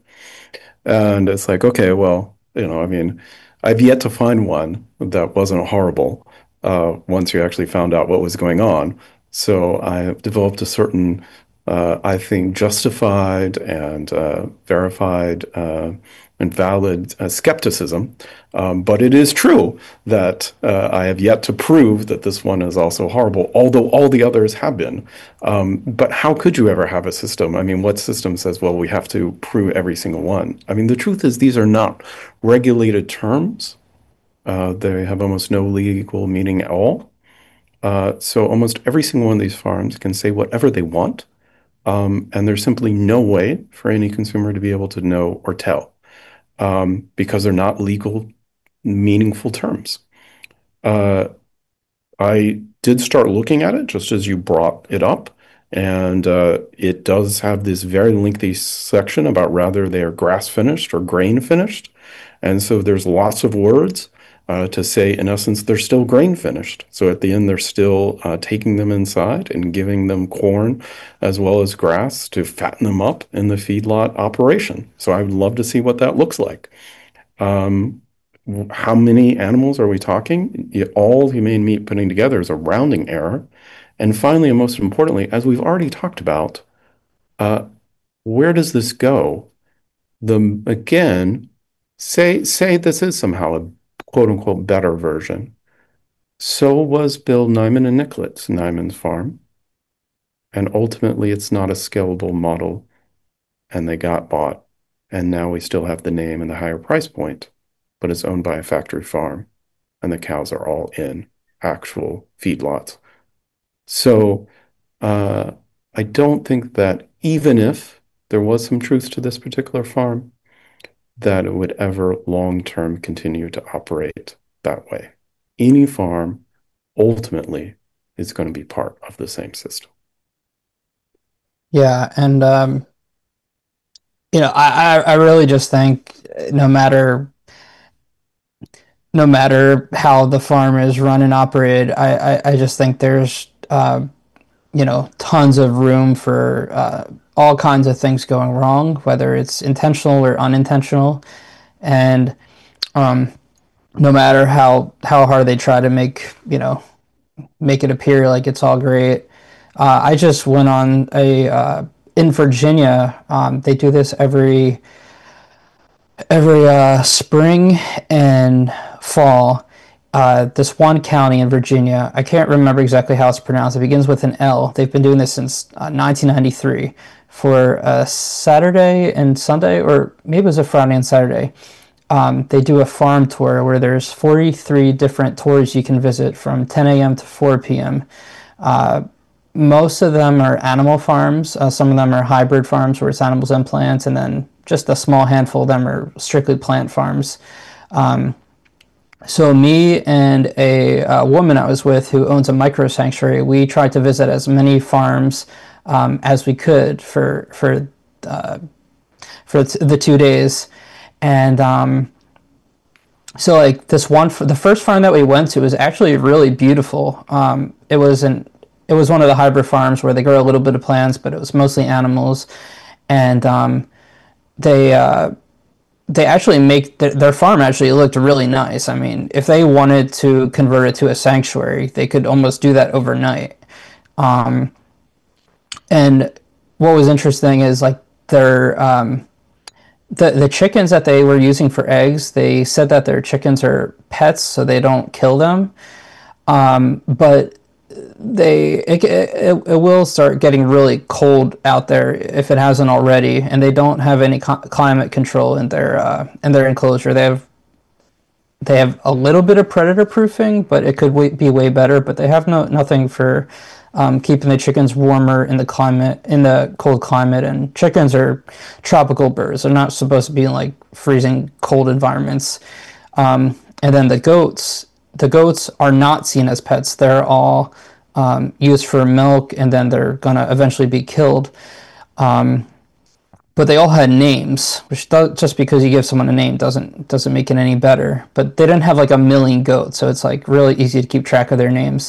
And it's like, okay, well, you know, I mean, I've yet to find one that wasn't horrible uh, once you actually found out what was going on. So I developed a certain, uh, I think, justified and uh, verified uh, and valid uh, skepticism. Um, but it is true that uh, I have yet to prove that this one is also horrible, although all the others have been. Um, but how could you ever have a system? I mean, what system says, well, we have to prove every single one? I mean, the truth is these are not regulated terms. Uh, they have almost no legal meaning at all. Uh, so almost every single one of these farms can say whatever they want. Um, and there's simply no way for any consumer to be able to know or tell. Um, because they're not legal, meaningful terms. Uh, I did start looking at it just as you brought it up, and uh, it does have this very lengthy section about whether they are grass finished or grain finished. And so there's lots of words uh, to say, in essence, they're still grain finished. So at the end, they're still uh, taking them inside and giving them corn as well as grass to fatten them up in the feedlot operation. So I would love to see what that looks like. Um, how many animals are we talking? All humane meat putting together is a rounding error. And finally, and most importantly, as we've already talked about, uh, where does this go? The again, say say this is somehow a quote unquote better version. So was Bill Nyman and Nicholas Nyman's farm. And ultimately, it's not a scalable model, and they got bought. And now we still have the name and the higher price point, but it's owned by a factory farm, and the cows are all in actual feedlots. So uh, I don't think that even if there was some truth to this particular farm, that it would ever long-term continue to operate that way. Any farm ultimately is going to be part of the same system. Yeah, and um, you know, I, I really just think no matter no matter how the farm is run and operated, I, I, I just think there's uh, you know, tons of room for uh, all kinds of things going wrong, whether it's intentional or unintentional. And um, no matter how, how hard they try to make, you know, make it appear like it's all great. Uh, I just went on a, uh, in Virginia, um, they do this every, every uh, spring and fall. uh, this one county in Virginia. I can't remember exactly how it's pronounced. It begins with an L. They've been doing this since uh, nineteen ninety-three for a Saturday and Sunday, or maybe it was a Friday and Saturday. Um, they do a farm tour where there's forty-three different tours you can visit from ten a.m. to four p.m. Uh, most of them are animal farms. Uh, some of them are hybrid farms where it's animals and plants, and then just a small handful of them are strictly plant farms. Um, so me and a, a woman I was with who owns a micro sanctuary, we tried to visit as many farms um, as we could for for uh, for the two days. And um, so like this one, the first farm that we went to was actually really beautiful. Um, it was an, it was one of the hybrid farms where they grow a little bit of plants, but it was mostly animals. And um, they uh, they actually make th- their farm actually looked really nice. I mean, if they wanted to convert it to a sanctuary, they could almost do that overnight. Um, and what was interesting is like their um, The the chickens that they were using for eggs, they said that their chickens are pets, so they don't kill them. Um, but they it, it, it will start getting really cold out there if it hasn't already, and they don't have any co- climate control in their uh, in their enclosure. They have they have a little bit of predator proofing, but it could w- be way better. But they have no nothing for Um, keeping the chickens warmer in the climate, in the cold climate. And chickens are tropical birds. They're not supposed to be in like freezing cold environments. Um, and then the goats, the goats are not seen as pets. They're all um, used for milk, and then they're gonna eventually be killed. Um, but they all had names, which does, just because you give someone a name doesn't doesn't make it any better. But they didn't have like a million goats, so it's like really easy to keep track of their names.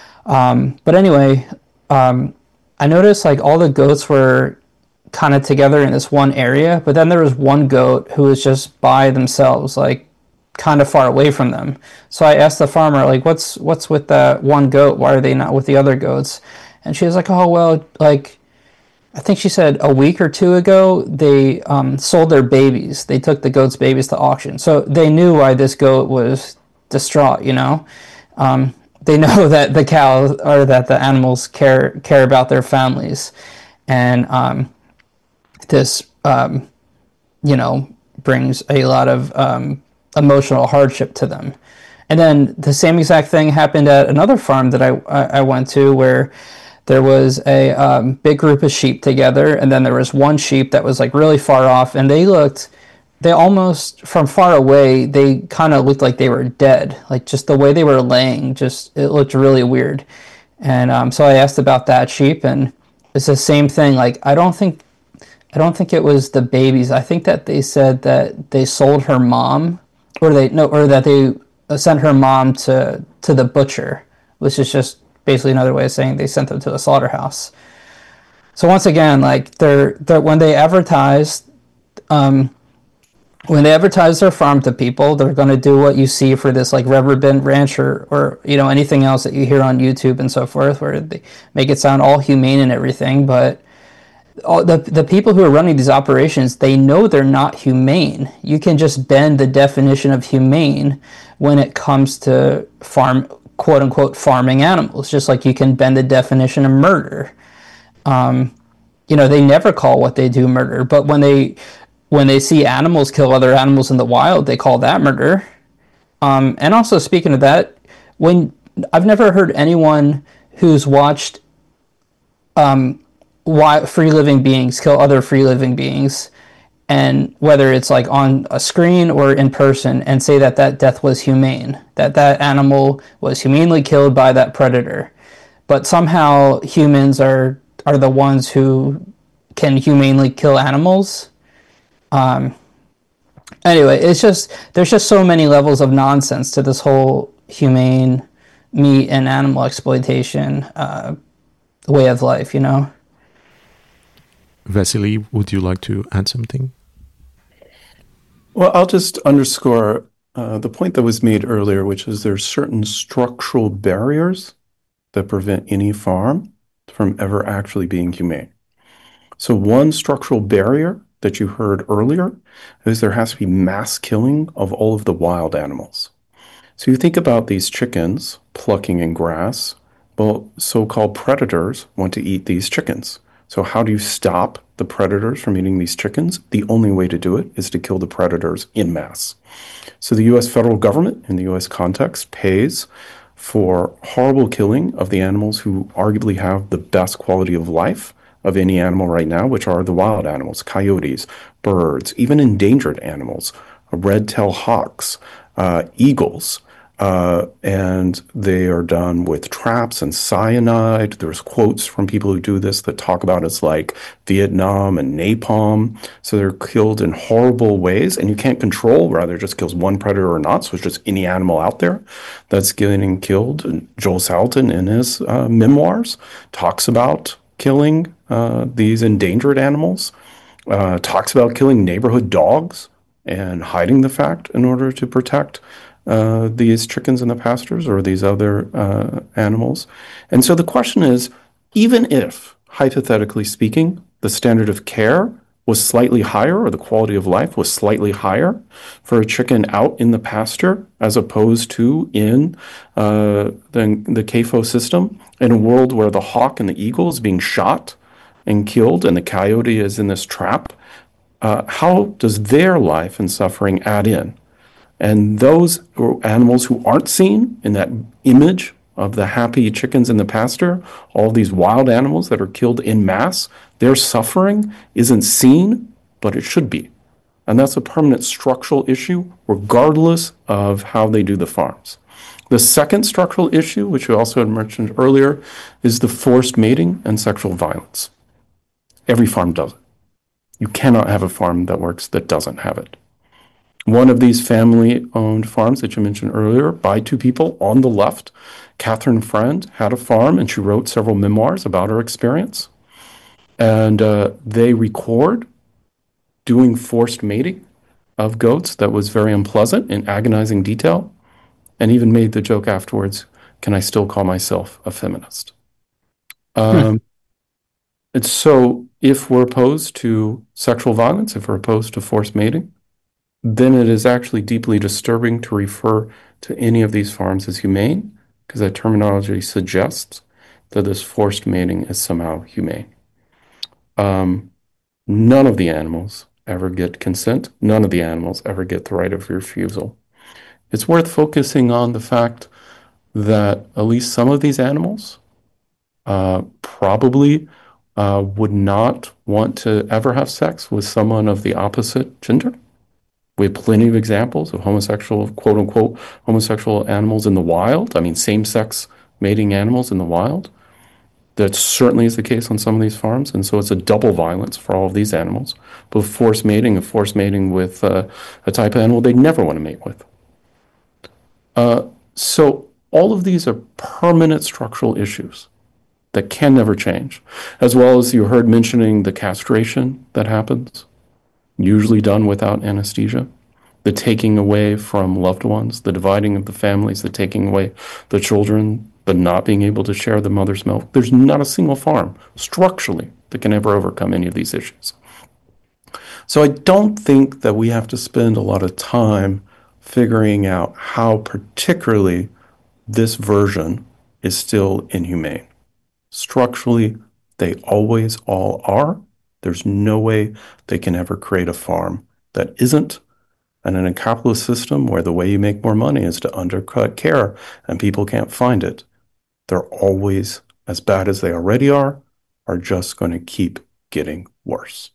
Um, but anyway, um, I noticed like all the goats were kind of together in this one area, but then there was one goat who was just by themselves, like kind of far away from them. So I asked the farmer, like, what's what's with that one goat? Why are they not with the other goats? And she was like, oh, well, like, I think she said a week or two ago, they um, sold their babies. They took the goats' babies to auction. So they knew why this goat was distraught, you know? Um, They know that the cows or that the animals care care about their families, and um, this um, you know brings a lot of um, emotional hardship to them. And then the same exact thing happened at another farm that I I went to, where there was a um, big group of sheep together, and then there was one sheep that was like really far off, and they looked. They almost, from far away, they kind of looked like they were dead. Like just the way they were laying, just it looked really weird. And um, so I asked about that sheep, and it's the same thing. Like I don't think, I don't think it was the babies. I think that they said that they sold her mom, or they no, or that they sent her mom to to the butcher, which is just basically another way of saying they sent them to a slaughterhouse. So once again, like they're, they're when they advertised. Um, When they advertise their farm to people, they're going to do what you see for this like Riverbend Ranch or, or, you know, anything else that you hear on YouTube and so forth, where they make it sound all humane and everything. But all the, the people who are running these operations, they know they're not humane. You can just bend the definition of humane when it comes to farm, quote unquote, farming animals, just like you can bend the definition of murder. Um, you know, they never call what they do murder, but when they... When they see animals kill other animals in the wild, they call that murder. Um, and also, speaking of that, when I've never heard anyone who's watched um, why free living beings kill other free living beings, and whether it's like on a screen or in person, and say that that death was humane, that that animal was humanely killed by that predator. But somehow humans are are the ones who can humanely kill animals. Um, anyway, it's just, there's just so many levels of nonsense to this whole humane meat and animal exploitation uh, way of life, you know? Vasily, would you like to add something? Well, I'll just underscore uh, the point that was made earlier, which is there's certain structural barriers that prevent any farm from ever actually being humane. So one structural barrier that you heard earlier is there has to be mass killing of all of the wild animals. So you think about these chickens plucking in grass. Well, so-called predators want to eat these chickens. So how do you stop the predators from eating these chickens? The only way to do it is to kill the predators en masse. So the U S federal government, in the U S context, pays for horrible killing of the animals who arguably have the best quality of life of any animal right now, which are the wild animals, coyotes, birds, even endangered animals, red-tailed hawks, uh, eagles. Uh, and they are done with traps and cyanide. There's quotes from people who do this that talk about it's like Vietnam and napalm. So they're killed in horrible ways, and you can't control whether it just kills one predator or not. So it's just any animal out there that's getting killed. And Joel Salatin, in his uh, memoirs, talks about killing uh, these endangered animals, uh, talks about killing neighborhood dogs and hiding the fact in order to protect Uh, these chickens in the pastures or these other uh, animals. And so the question is, even if, hypothetically speaking, the standard of care was slightly higher or the quality of life was slightly higher for a chicken out in the pasture as opposed to in uh, the, the C A F O system, in a world where the hawk and the eagle is being shot and killed and the coyote is in this trap, uh, how does their life and suffering add in? And those animals who aren't seen in that image of the happy chickens in the pasture, all these wild animals that are killed en masse, their suffering isn't seen, but it should be. And that's a permanent structural issue, regardless of how they do the farms. The second structural issue, which we also had mentioned earlier, is the forced mating and sexual violence. Every farm does it. You cannot have a farm that works that doesn't have it. One of these family-owned farms that you mentioned earlier by two people on the left, Catherine Friend, had a farm, and she wrote several memoirs about her experience. And uh, they record doing forced mating of goats that was very unpleasant in agonizing detail, and even made the joke afterwards, can I still call myself a feminist? Um, and so if we're opposed to sexual violence, if we're opposed to forced mating, then it is actually deeply disturbing to refer to any of these farms as humane, because that terminology suggests that this forced mating is somehow humane. Um, none of the animals ever get consent. None of the animals ever get the right of refusal. It's worth focusing on the fact that at least some of these animals uh, probably uh, would not want to ever have sex with someone of the opposite gender. We have plenty of examples of homosexual, quote unquote, homosexual animals in the wild. I mean, same-sex mating animals in the wild. That certainly is the case on some of these farms. And so it's a double violence for all of these animals. Both forced mating and forced mating with uh, a type of animal they never want to mate with. Uh, so all of these are permanent structural issues that can never change. As well as you heard mentioning the castration that happens, usually done without anesthesia, the taking away from loved ones, the dividing of the families, the taking away the children, the not being able to share the mother's milk. There's not a single farm structurally that can ever overcome any of these issues. So I don't think that we have to spend a lot of time figuring out how particularly this version is still inhumane. Structurally, they always all are. There's no way they can ever create a farm that isn't. And in a capitalist system where the way you make more money is to undercut care and people can't find it, they're always, as bad as they already are, are just going to keep getting worse.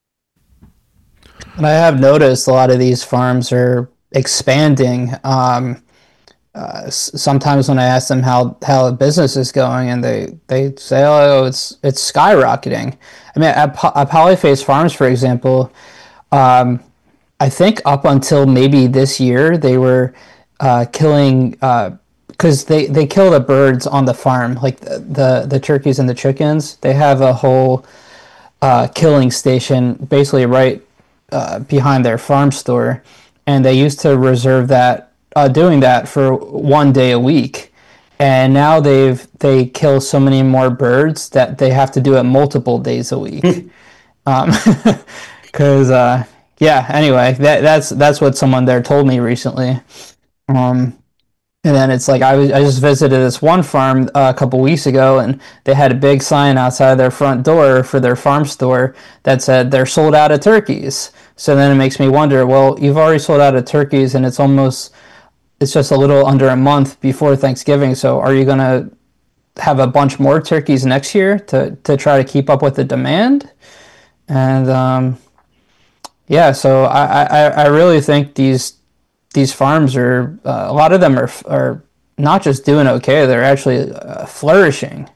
And I have noticed a lot of these farms are expanding. Um, uh, sometimes when I ask them how, how business is going, and they, they say, oh, it's it's skyrocketing. I mean, at, at Polyface Farms, for example, um, I think up until maybe this year, they were uh, killing, because uh, they, they kill the birds on the farm, like the, the, the turkeys and the chickens. They have a whole uh, killing station basically right uh, behind their farm store, and they used to reserve that, uh, doing that for one day a week. And now they've they kill so many more birds that they have to do it multiple days a week. um, because yeah, anyway, that that's that's what someone there told me recently. Um, And then it's like I was I just visited this one farm uh, a couple weeks ago, and they had a big sign outside their front door for their farm store that said they're sold out of turkeys. So then it makes me wonder, well, you've already sold out of turkeys, and it's almost it's just a little under a month before Thanksgiving. So are you gonna have a bunch more turkeys next year to to try to keep up with the demand? And um, yeah, so I, I I really think these. These farms are, uh, a lot of them are are not just doing okay, they're actually uh, flourishing.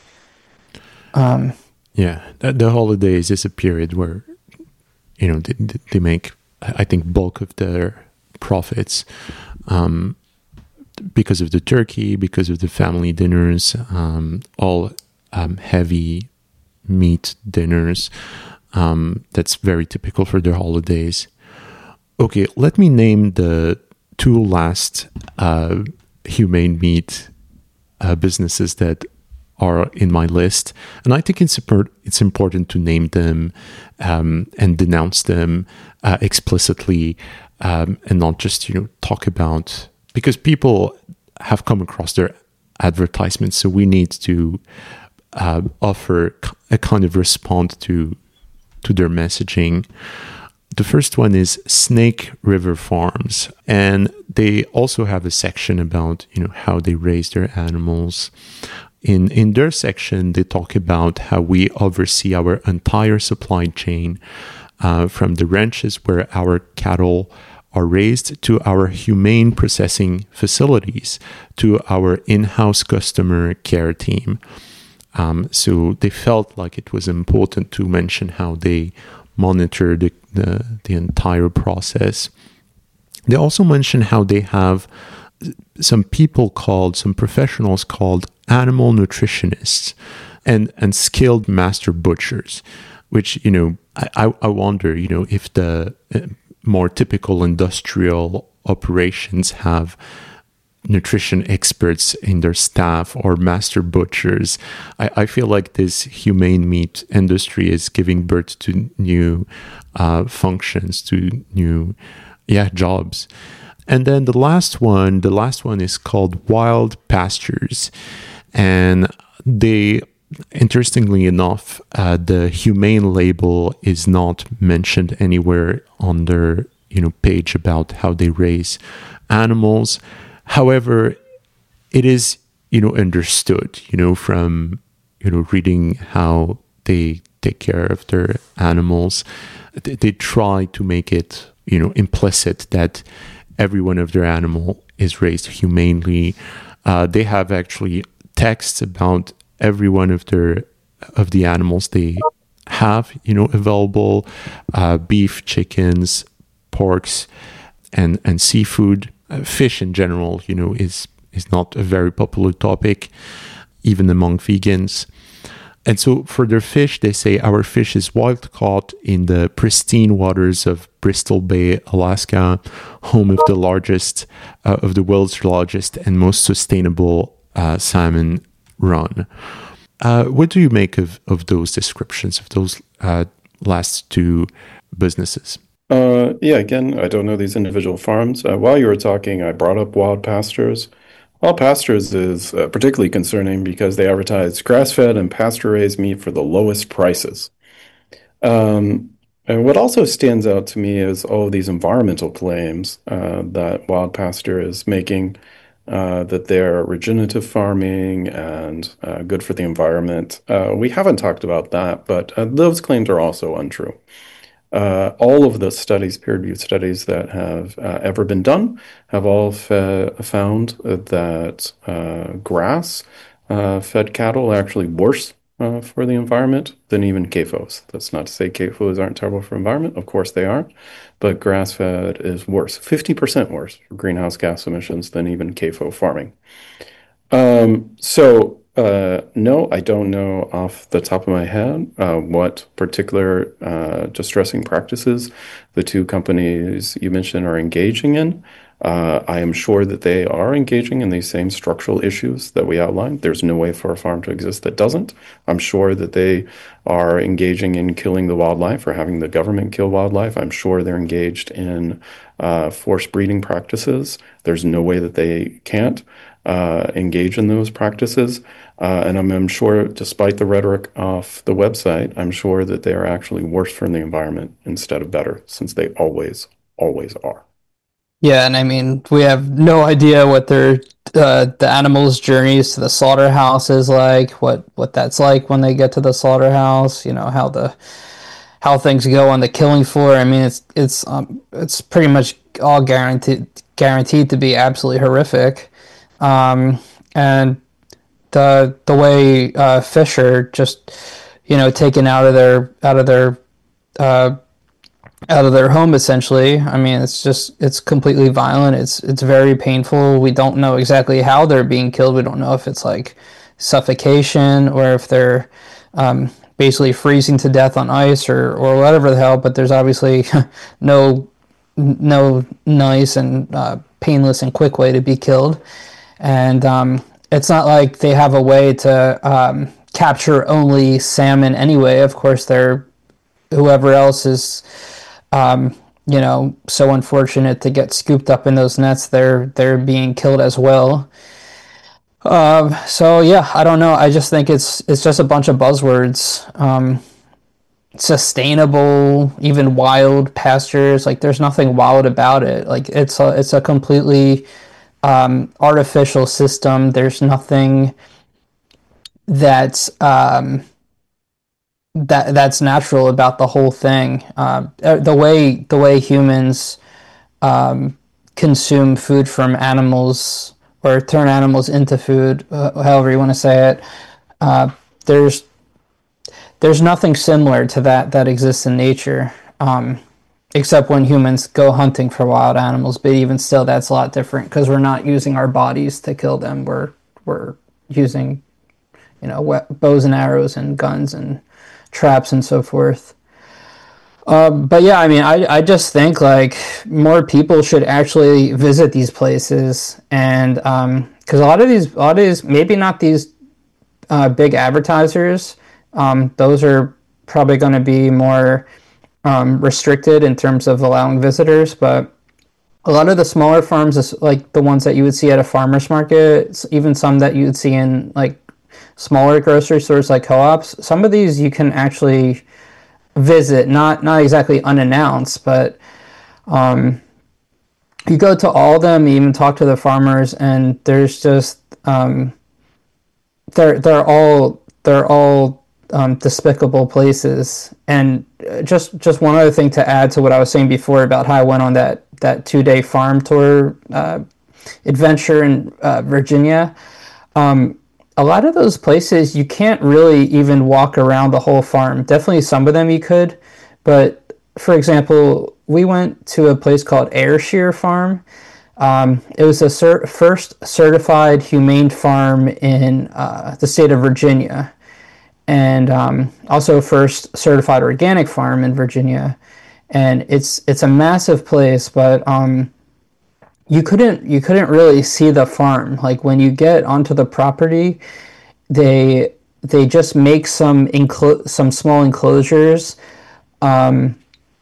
Um, yeah, the, the holidays is a period where, you know, they, they make, I think, bulk of their profits um, because of the turkey, because of the family dinners, um, all um, heavy meat dinners. Um, that's very typical for their holidays. Okay, let me name the two last uh, humane meat uh, businesses that are in my list, and I think it's it's important to name them um, and denounce them uh, explicitly, um, and not just you know talk about, because people have come across their advertisements, so we need to uh, offer a kind of response to to their messaging. The first one is Snake River Farms, and they also have a section about, you know, how they raise their animals. In in their section, they talk about how we oversee our entire supply chain, uh, from the ranches where our cattle are raised to our humane processing facilities to our in-house customer care team. Um, so they felt like it was important to mention how they monitor the, the the entire process. They also mention how they have some people called, some professionals called animal nutritionists and, and skilled master butchers, which, you know, I, I wonder, you know, if the more typical industrial operations have nutrition experts in their staff or master butchers. I, I feel like this humane meat industry is giving birth to new uh, functions, to new, yeah, jobs. And then the last one, the last one is called Wild Pastures. And they, interestingly enough, uh, the humane label is not mentioned anywhere on their, you know, page about how they raise animals. However, it is, you know, understood, you know, from, you know, reading how they take care of their animals. They, they try to make it, you know, implicit that every one of their animal is raised humanely. Uh, they have actually texts about every one of their of the animals they have, you know, available, uh, beef, chickens, porks, and and seafood. Uh, fish in general, you know, is is not a very popular topic, even among vegans. And so for their fish, they say our fish is wild caught in the pristine waters of Bristol Bay, Alaska, home of the largest, uh, of the world's largest and most sustainable uh, salmon run. Uh, what do you make of, of those descriptions, of those uh, last two businesses? Uh, yeah, again, I don't know these individual farms. Uh, while you were talking, I brought up Wild Pastures. Wild Pastures is uh, particularly concerning because they advertise grass-fed and pasture-raised meat for the lowest prices. Um, and what also stands out to me is all of these environmental claims uh, that Wild Pasture is making, uh, that they're regenerative farming and uh, good for the environment. Uh, we haven't talked about that, but uh, those claims are also untrue. Uh, all of the studies, peer-reviewed studies that have uh, ever been done, have all fe- found that uh, grass-fed uh, cattle are actually worse uh, for the environment than even C A F Os. That's not to say C A F Os aren't terrible for the environment. Of course they aren't. But grass-fed is worse, fifty percent worse for greenhouse gas emissions than even C A F O farming. Um, so... Uh, no, I don't know off the top of my head uh, what particular uh, distressing practices the two companies you mentioned are engaging in. Uh, I am sure that they are engaging in these same structural issues that we outlined. There's no way for a farm to exist that doesn't. I'm sure that they are engaging in killing the wildlife or having the government kill wildlife. I'm sure they're engaged in uh, forced breeding practices. There's no way that they can't uh, engage in those practices. Uh, and I'm, I'm sure, despite the rhetoric off the website, I'm sure that they are actually worse for the environment instead of better, since they always, always are. Yeah, and I mean, we have no idea what their uh, the animals' journeys to the slaughterhouse is like, what what that's like when they get to the slaughterhouse. You know how the how things go on the killing floor. I mean, it's it's um, it's pretty much all guaranteed guaranteed to be absolutely horrific, um, and the the way uh, fish are just you know taken out of their out of their uh, out of their home, essentially. I mean, it's just, it's completely violent. It's, it's very painful. We don't know exactly how they're being killed. We don't know if it's like suffocation or if they're um, basically freezing to death on ice or, or whatever the hell, but there's obviously no, no nice and uh, painless and quick way to be killed. And um, it's not like they have a way to um, capture only salmon anyway. Of course, they're, whoever else is, Um, you know, so unfortunate to get scooped up in those nets, they're they're being killed as well. Um, so yeah, I don't know. I just think it's it's just a bunch of buzzwords. Um, sustainable, even wild pastures. Like there's nothing wild about it. Like it's a it's a completely um, artificial system. There's nothing that's um, that that's natural about the whole thing. Uh, the way the way humans um, consume food from animals or turn animals into food, uh, however you want to say it, uh, there's there's nothing similar to that that exists in nature, um, except when humans go hunting for wild animals. But even still, that's a lot different because we're not using our bodies to kill them. We're we're using, you know, bows and arrows and guns and traps and so forth. Um, but yeah, I mean, I, I just think like more people should actually visit these places, and because um, a lot of these, a lot of these, maybe not these uh, big advertisers, um, those are probably going to be more um, restricted in terms of allowing visitors, but a lot of the smaller farms, is like the ones that you would see at a farmer's market, even some that you would see in like smaller grocery stores like co-ops, some of these you can actually visit, not not exactly unannounced, but um, you go to all of them, you even talk to the farmers, and there's just um, they're they're all they're all um, despicable places. And just just one other thing to add to what I was saying before about how I went on that that two day farm tour uh, adventure in uh, Virginia. Um, A lot of those places, you can't really even walk around the whole farm. Definitely some of them you could. But, for example, we went to a place called Ayrshire Farm. Um, it was the cert- first certified humane farm in uh, the state of Virginia. And um, also first certified organic farm in Virginia. And it's it's a massive place, but um, you couldn't you couldn't really see the farm. Like when you get onto the property, they they just make some enclo- some small enclosures, um,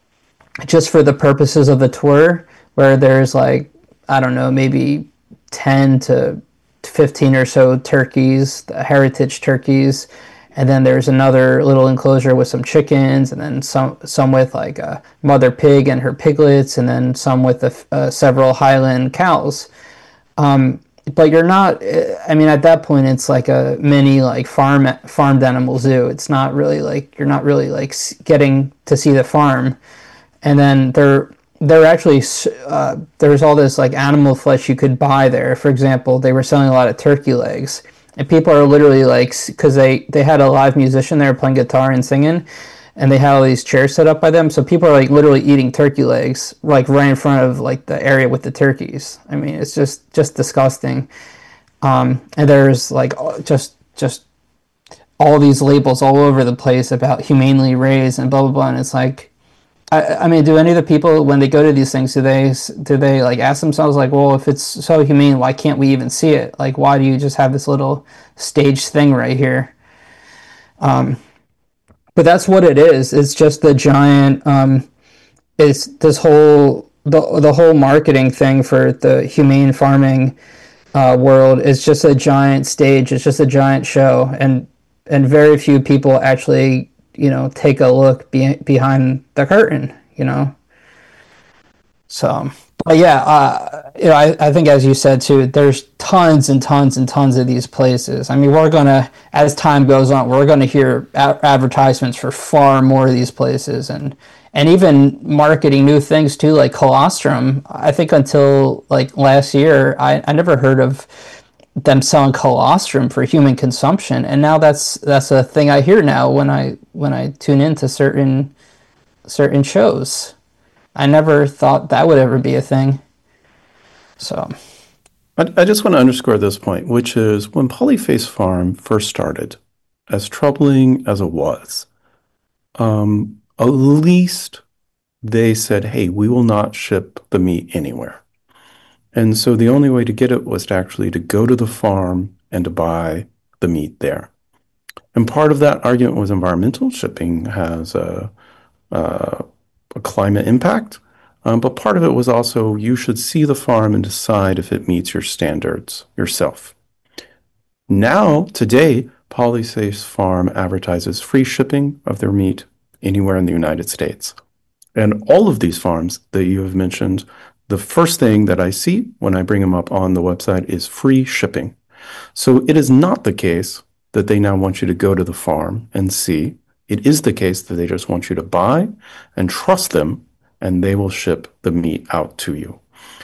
just for the purposes of the tour, where there's like, I don't know, maybe ten to fifteen or so turkeys, the heritage turkeys. And then there's another little enclosure with some chickens, and then some some with like a mother pig and her piglets, and then some with the, uh, several Highland cows. Um, but you're not, I mean, at that point, it's like a mini like farm farmed animal zoo. It's not really like, you're not really like getting to see the farm. And then there, there actually, uh, there's all this like animal flesh you could buy there. For example, they were selling a lot of turkey legs. And people are literally like, because they, they had a live musician there playing guitar and singing, and they had all these chairs set up by them. So people are like literally eating turkey legs, like right in front of like the area with the turkeys. I mean, it's just, just disgusting. Um, and there's like just, just all these labels all over the place about humanely raised and blah, blah, blah. And it's like, I, I mean, do any of the people when they go to these things, do they do they like ask themselves like, well, if it's so humane, why can't we even see it? Like, why do you just have this little staged thing right here? Um, but that's what it is. It's just the giant. Um, it's this whole the the whole marketing thing for the humane farming uh, world is just a giant stage. It's just a giant show, and and very few people actually, you know, take a look be, behind the curtain, you know. So, but yeah, uh, you know, I, I think as you said too, there's tons and tons and tons of these places. I mean, we're gonna, as time goes on, we're gonna hear a- advertisements for far more of these places, and and even marketing new things too, like colostrum. I think until like last year, I, I never heard of them selling colostrum for human consumption, and now that's that's a thing I hear now when I when I tune into certain certain shows. I never thought that would ever be a thing. So, I, I just want to underscore this point, which is when Polyface Farm first started, as troubling as it was, um, at least they said, hey, we will not ship the meat anywhere. And so the only way to get it was to actually to go to the farm and to buy the meat there. And part of that argument was environmental. Shipping has a, a, a climate impact. Um, but part of it was also you should see the farm and decide if it meets your standards yourself. Now, today, Polyface Farm advertises free shipping of their meat anywhere in the United States. And all of these farms that you have mentioned, the first thing that I see when I bring them up on the website is free shipping. So it is not the case that they now want you to go to the farm and see. It is the case that they just want you to buy and trust them, and they will ship the meat out to you.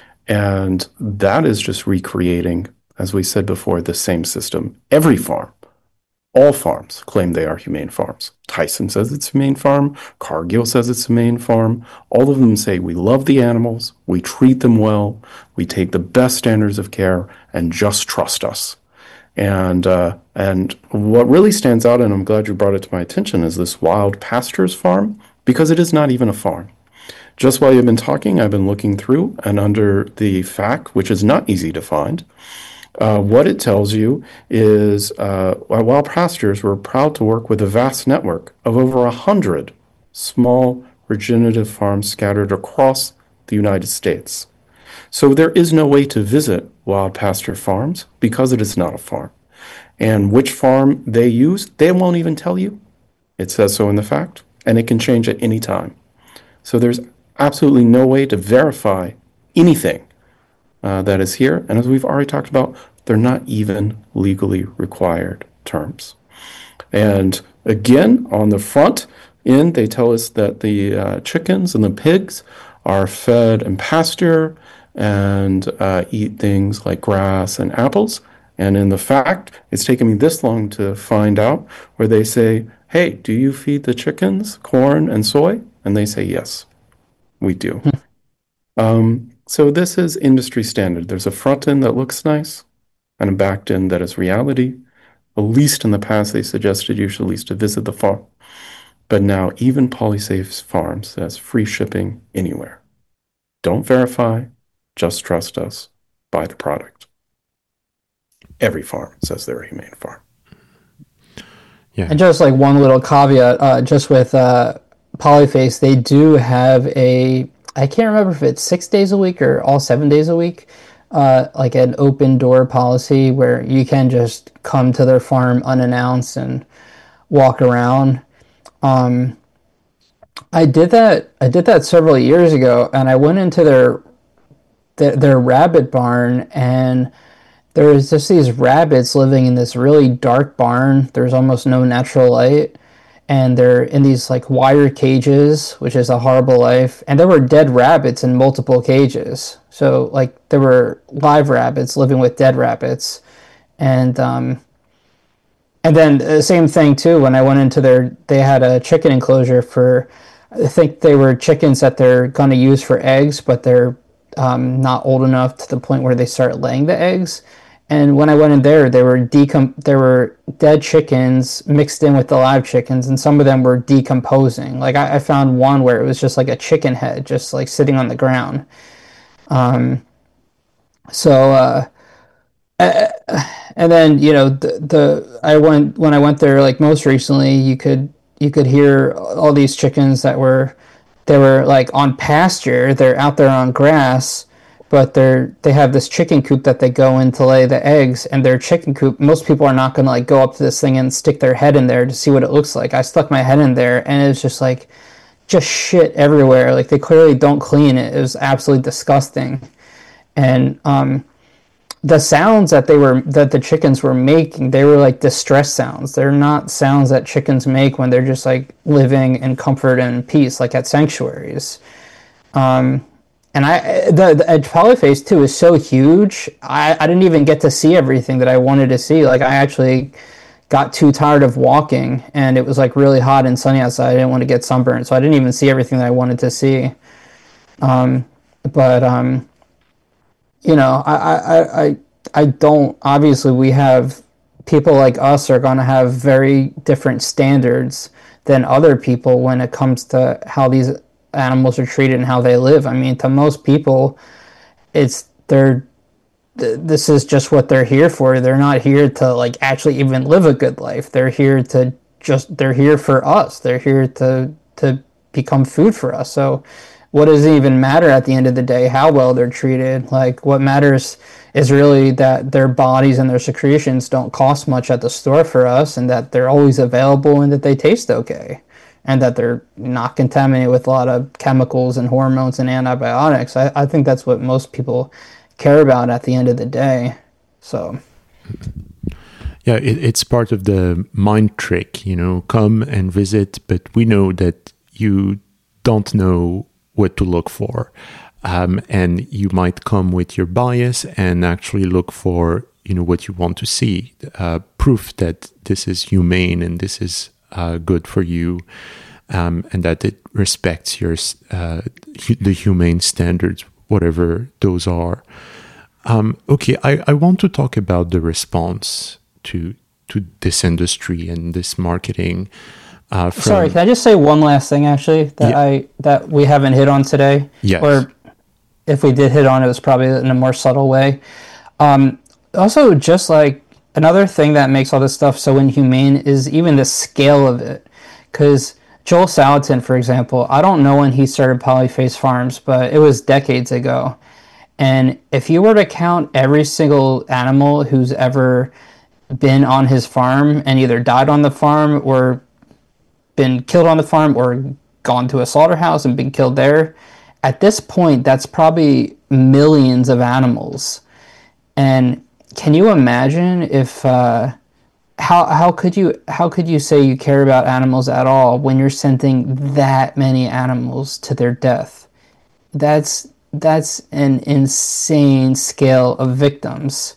And that is just recreating, as we said before, the same system. Every farm, all farms claim they are humane farms. Tyson says it's a humane farm. Cargill says it's a humane farm. All of them say we love the animals, we treat them well, we take the best standards of care, and just trust us. And uh, and what really stands out, and I'm glad you brought it to my attention, is this Wild Pastures farm, because it is not even a farm. Just while you've been talking, I've been looking through, and under the F A Q, which is not easy to find, uh, what it tells you is uh, Wild Pastures were proud to work with a vast network of over a hundred small regenerative farms scattered across the United States. So there is no way to visit Wild Pasture Farms because it is not a farm. And which farm they use, they won't even tell you. It says so in the F A Q, and it can change at any time. So there's absolutely no way to verify anything uh, that is here. And as we've already talked about, they're not even legally required terms. And again, on the front end, they tell us that the uh, chickens and the pigs are fed in pasture and uh, eat things like grass and apples. And in the F A Q, it's taken me this long to find out, where they say, hey, do you feed the chickens corn and soy? And they say, yes, we do. um, so this is industry standard. There's a front end that looks nice and a back end that is reality. At least in the past, they suggested you should at least to visit the farm. But now even Polyface Farms says free shipping anywhere. Don't verify, just trust us, buy the product. Every farm says they're a humane farm. Yeah. And just like one little caveat, uh, just with uh, Polyface, they do have a, I can't remember if it's six days a week or all seven days a week, uh, like an open door policy where you can just come to their farm unannounced and walk around. Um, I did that. I did that several years ago, and I went into their their, their rabbit barn, and there was just these rabbits living in this really dark barn. There's almost no natural light, and they're in these like wire cages, which is a horrible life. And there were dead rabbits in multiple cages. So like there were live rabbits living with dead rabbits, and um, and then the same thing too. When I went into their, they had a chicken enclosure for, I think they were chickens that they're going to use for eggs, but they're um, not old enough to the point where they start laying the eggs. And when I went in there, there were decom- there were dead chickens mixed in with the live chickens, and some of them were decomposing. Like I, I found one where it was just like a chicken head, just like sitting on the ground. Um, so, uh, and then you know the, the I went when I went there like most recently, you could you could hear all these chickens that were they were like on pasture. They're out there on grass, but they're they have this chicken coop that they go in to lay the eggs, and their chicken coop, most people are not going to like go up to this thing and stick their head in there to see what it looks like. I stuck my head in there, and it was just like just shit everywhere. Like they clearly don't clean it. It was absolutely disgusting. And um the sounds that they were that the chickens were making, they were like distress sounds. They're not sounds that chickens make when they're just like living in comfort and peace, like at sanctuaries. Um, and I the, the polyface too is so huge. I, I didn't even get to see everything that I wanted to see. Like I actually got too tired of walking, and it was like really hot and sunny outside. I didn't want to get sunburned, so I didn't even see everything that I wanted to see. Um, but um, you know, I, I, I, I don't, obviously we have, people like us are going to have very different standards than other people when it comes to how these animals are treated and how they live. I mean, to most people, it's, they're, th- this is just what they're here for. They're not here to like actually even live a good life. They're here to just, they're here for us. They're here to, to become food for us. So, what does it even matter at the end of the day how well they're treated? Like what matters is really that their bodies and their secretions don't cost much at the store for us, and that they're always available, and that they taste okay, and that they're not contaminated with a lot of chemicals and hormones and antibiotics. I, I think that's what most people care about at the end of the day. So yeah, it, it's part of the mind trick, you know, come and visit, but we know that you don't know what to look for. Um, and you might come with your bias and actually look for, you know, what you want to see, uh, proof that this is humane and this is uh, good for you, um, and that it respects your uh, hu- the humane standards, whatever those are. Um, okay, I, I want to talk about the response to to this industry and this marketing. Uh, from, Sorry, can I just say one last thing, actually, that yeah. I that we haven't hit on today? Yes. Or if we did hit on it, it was probably in a more subtle way. Um, also, just like another thing that makes all this stuff so inhumane is even the scale of it. Because Joel Salatin, for example, I don't know when he started Polyface Farms, but it was decades ago. And if you were to count every single animal who's ever been on his farm and either died on the farm or been killed on the farm or gone to a slaughterhouse and been killed there, at this point, that's probably millions of animals. And can you imagine if, uh, how how could you how could you say you care about animals at all when you're sending that many animals to their death? That's that's an insane scale of victims.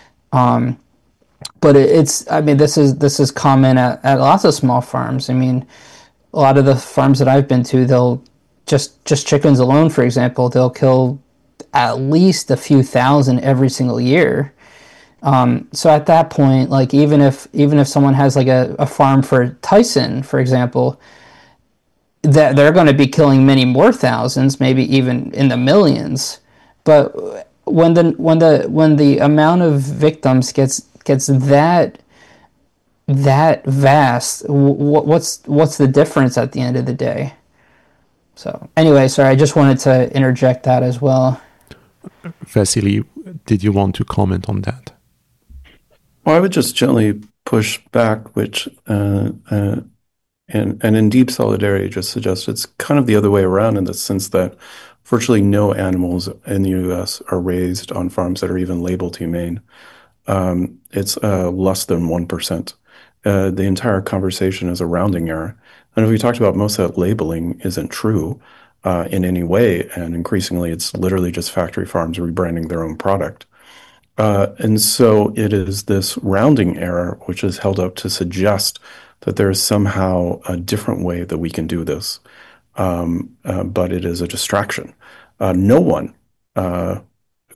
Um, But it's, I mean, this is this is common at, at lots of small farms. I mean, a lot of the farms that I've been to, they'll just just chickens alone, for example, they'll kill at least a few thousand every single year. Um, so at that point, like even if even if someone has like a, a farm for Tyson, for example, that they're going to be killing many more thousands, maybe even in the millions. But when the when the when the amount of victims gets gets that that vast, what's what's the difference at the end of the day? So anyway, sorry, I just wanted to interject that as well. Vasily, did you want to comment on that? Well, I would just gently push back, which uh, uh, and and in deep solidarity just suggest it's kind of the other way around in the sense that virtually no animals in the U S are raised on farms that are even labeled humane. Um, it's uh, less than one percent. Uh, the entire conversation is a rounding error. And if we talked about most of that labeling isn't true uh, in any way, and increasingly it's literally just factory farms rebranding their own product. Uh, and so it is this rounding error which is held up to suggest that there is somehow a different way that we can do this. Um, uh, but it is a distraction. Uh, no one uh,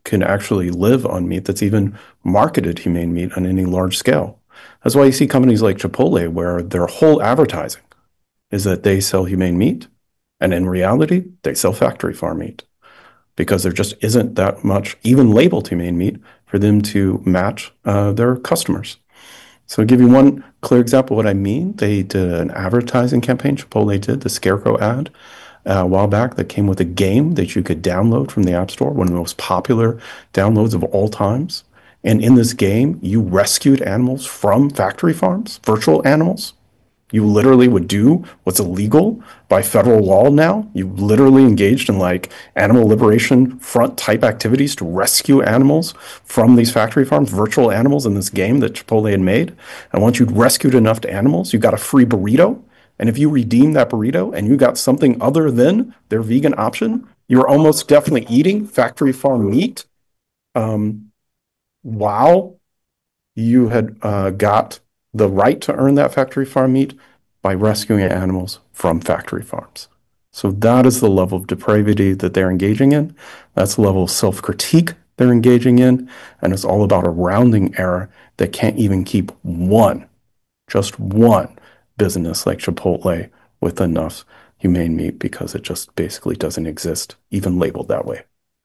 can actually live on meat that's even marketed humane meat on any large scale. That's why you see companies like Chipotle where their whole advertising is that they sell humane meat, and in reality, they sell factory farm meat because there just isn't that much even labeled humane meat for them to match uh, their customers. So I'll give you one clear example of what I mean. They did an advertising campaign, Chipotle did, the Scarecrow ad, uh, a while back that came with a game that you could download from the App Store, one of the most popular downloads of all times. And in this game, you rescued animals from factory farms, virtual animals. You literally would do what's illegal by federal law now. You literally engaged in like animal liberation front type activities to rescue animals from these factory farms, virtual animals in this game that Chipotle had made. And once you'd rescued enough animals, you got a free burrito. And if you redeemed that burrito and you got something other than their vegan option, you're almost definitely eating factory farm meat. Um, wow. You had uh, got the right to earn that factory farm meat by rescuing animals from factory farms. So that is the level of depravity that they're engaging in. That's the level of self-critique they're engaging in. And it's all about a rounding error that can't even keep one, just one business like Chipotle with enough humane meat because it just basically doesn't exist, even labeled that way.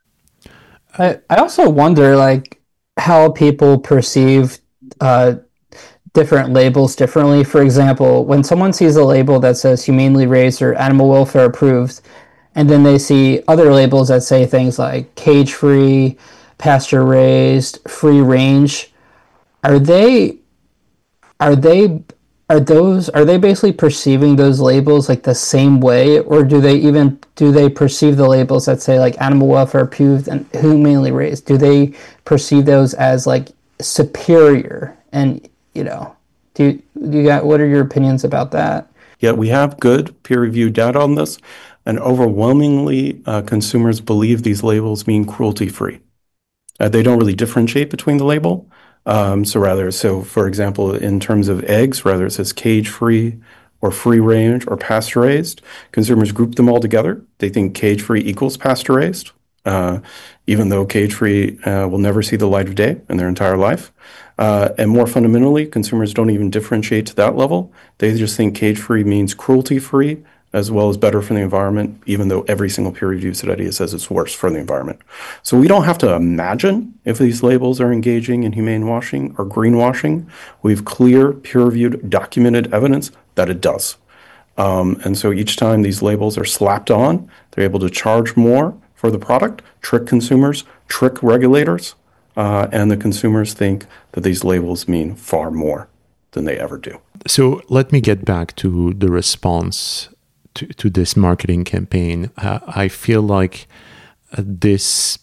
I, I also wonder, like, how people perceive uh, different labels differently. For example, when someone sees a label that says humanely raised or animal welfare approved, and then they see other labels that say things like cage-free, pasture-raised, free-range, are they, are they, are those, are they basically perceiving those labels like the same way, or do they even, do they perceive the labels that say like animal welfare approved and humanely raised? Do they perceive those as like superior? And you know, do you, do you got, what are your opinions about that? Yeah, we have good peer-reviewed data on this, and overwhelmingly, uh, consumers believe these labels mean cruelty-free. Uh, they don't really differentiate between the label. Um, so rather, so for example, in terms of eggs, whether it says cage-free or free-range or pasture-raised, consumers group them all together. They think cage-free equals pasture-raised, uh, even though cage-free uh, will never see the light of day in their entire life. Uh, and more fundamentally, consumers don't even differentiate to that level. They just think cage-free means cruelty-free as well as better for the environment, even though every single peer-reviewed study says it's worse for the environment. So we don't have to imagine if these labels are engaging in humane washing or greenwashing. We have clear, peer-reviewed, documented evidence that it does. Um, and so each time these labels are slapped on, they're able to charge more for the product, trick consumers, trick regulators, uh, and the consumers think that these labels mean far more than they ever do. So let me get back to the response to, to this marketing campaign. Uh, I feel like uh, this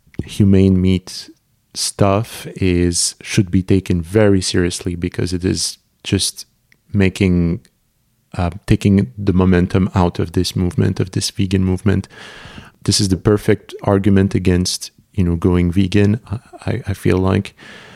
humane meat stuff is should be taken very seriously because it is just making uh, taking the momentum out of this movement, of this vegan movement. This is the perfect argument against, you know, going vegan. I, I feel like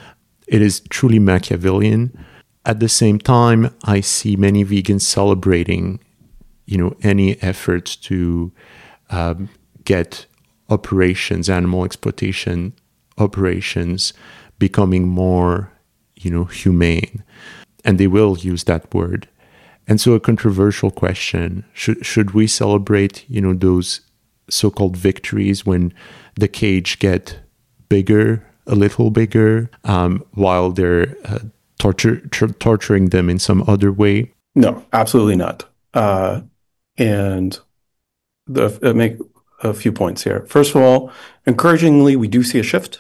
it is truly Machiavellian. At the same time, I see many vegans celebrating, you know, any effort to um, get operations, animal exploitation operations, becoming more, you know, humane, and they will use that word. And so, a controversial question: should should we celebrate, you know, those so-called victories when the cage get bigger, a little bigger, um, while they're uh, torture t- torturing them in some other way? No, absolutely not. Uh, and the, uh, make a few points here. First of all, encouragingly, we do see a shift.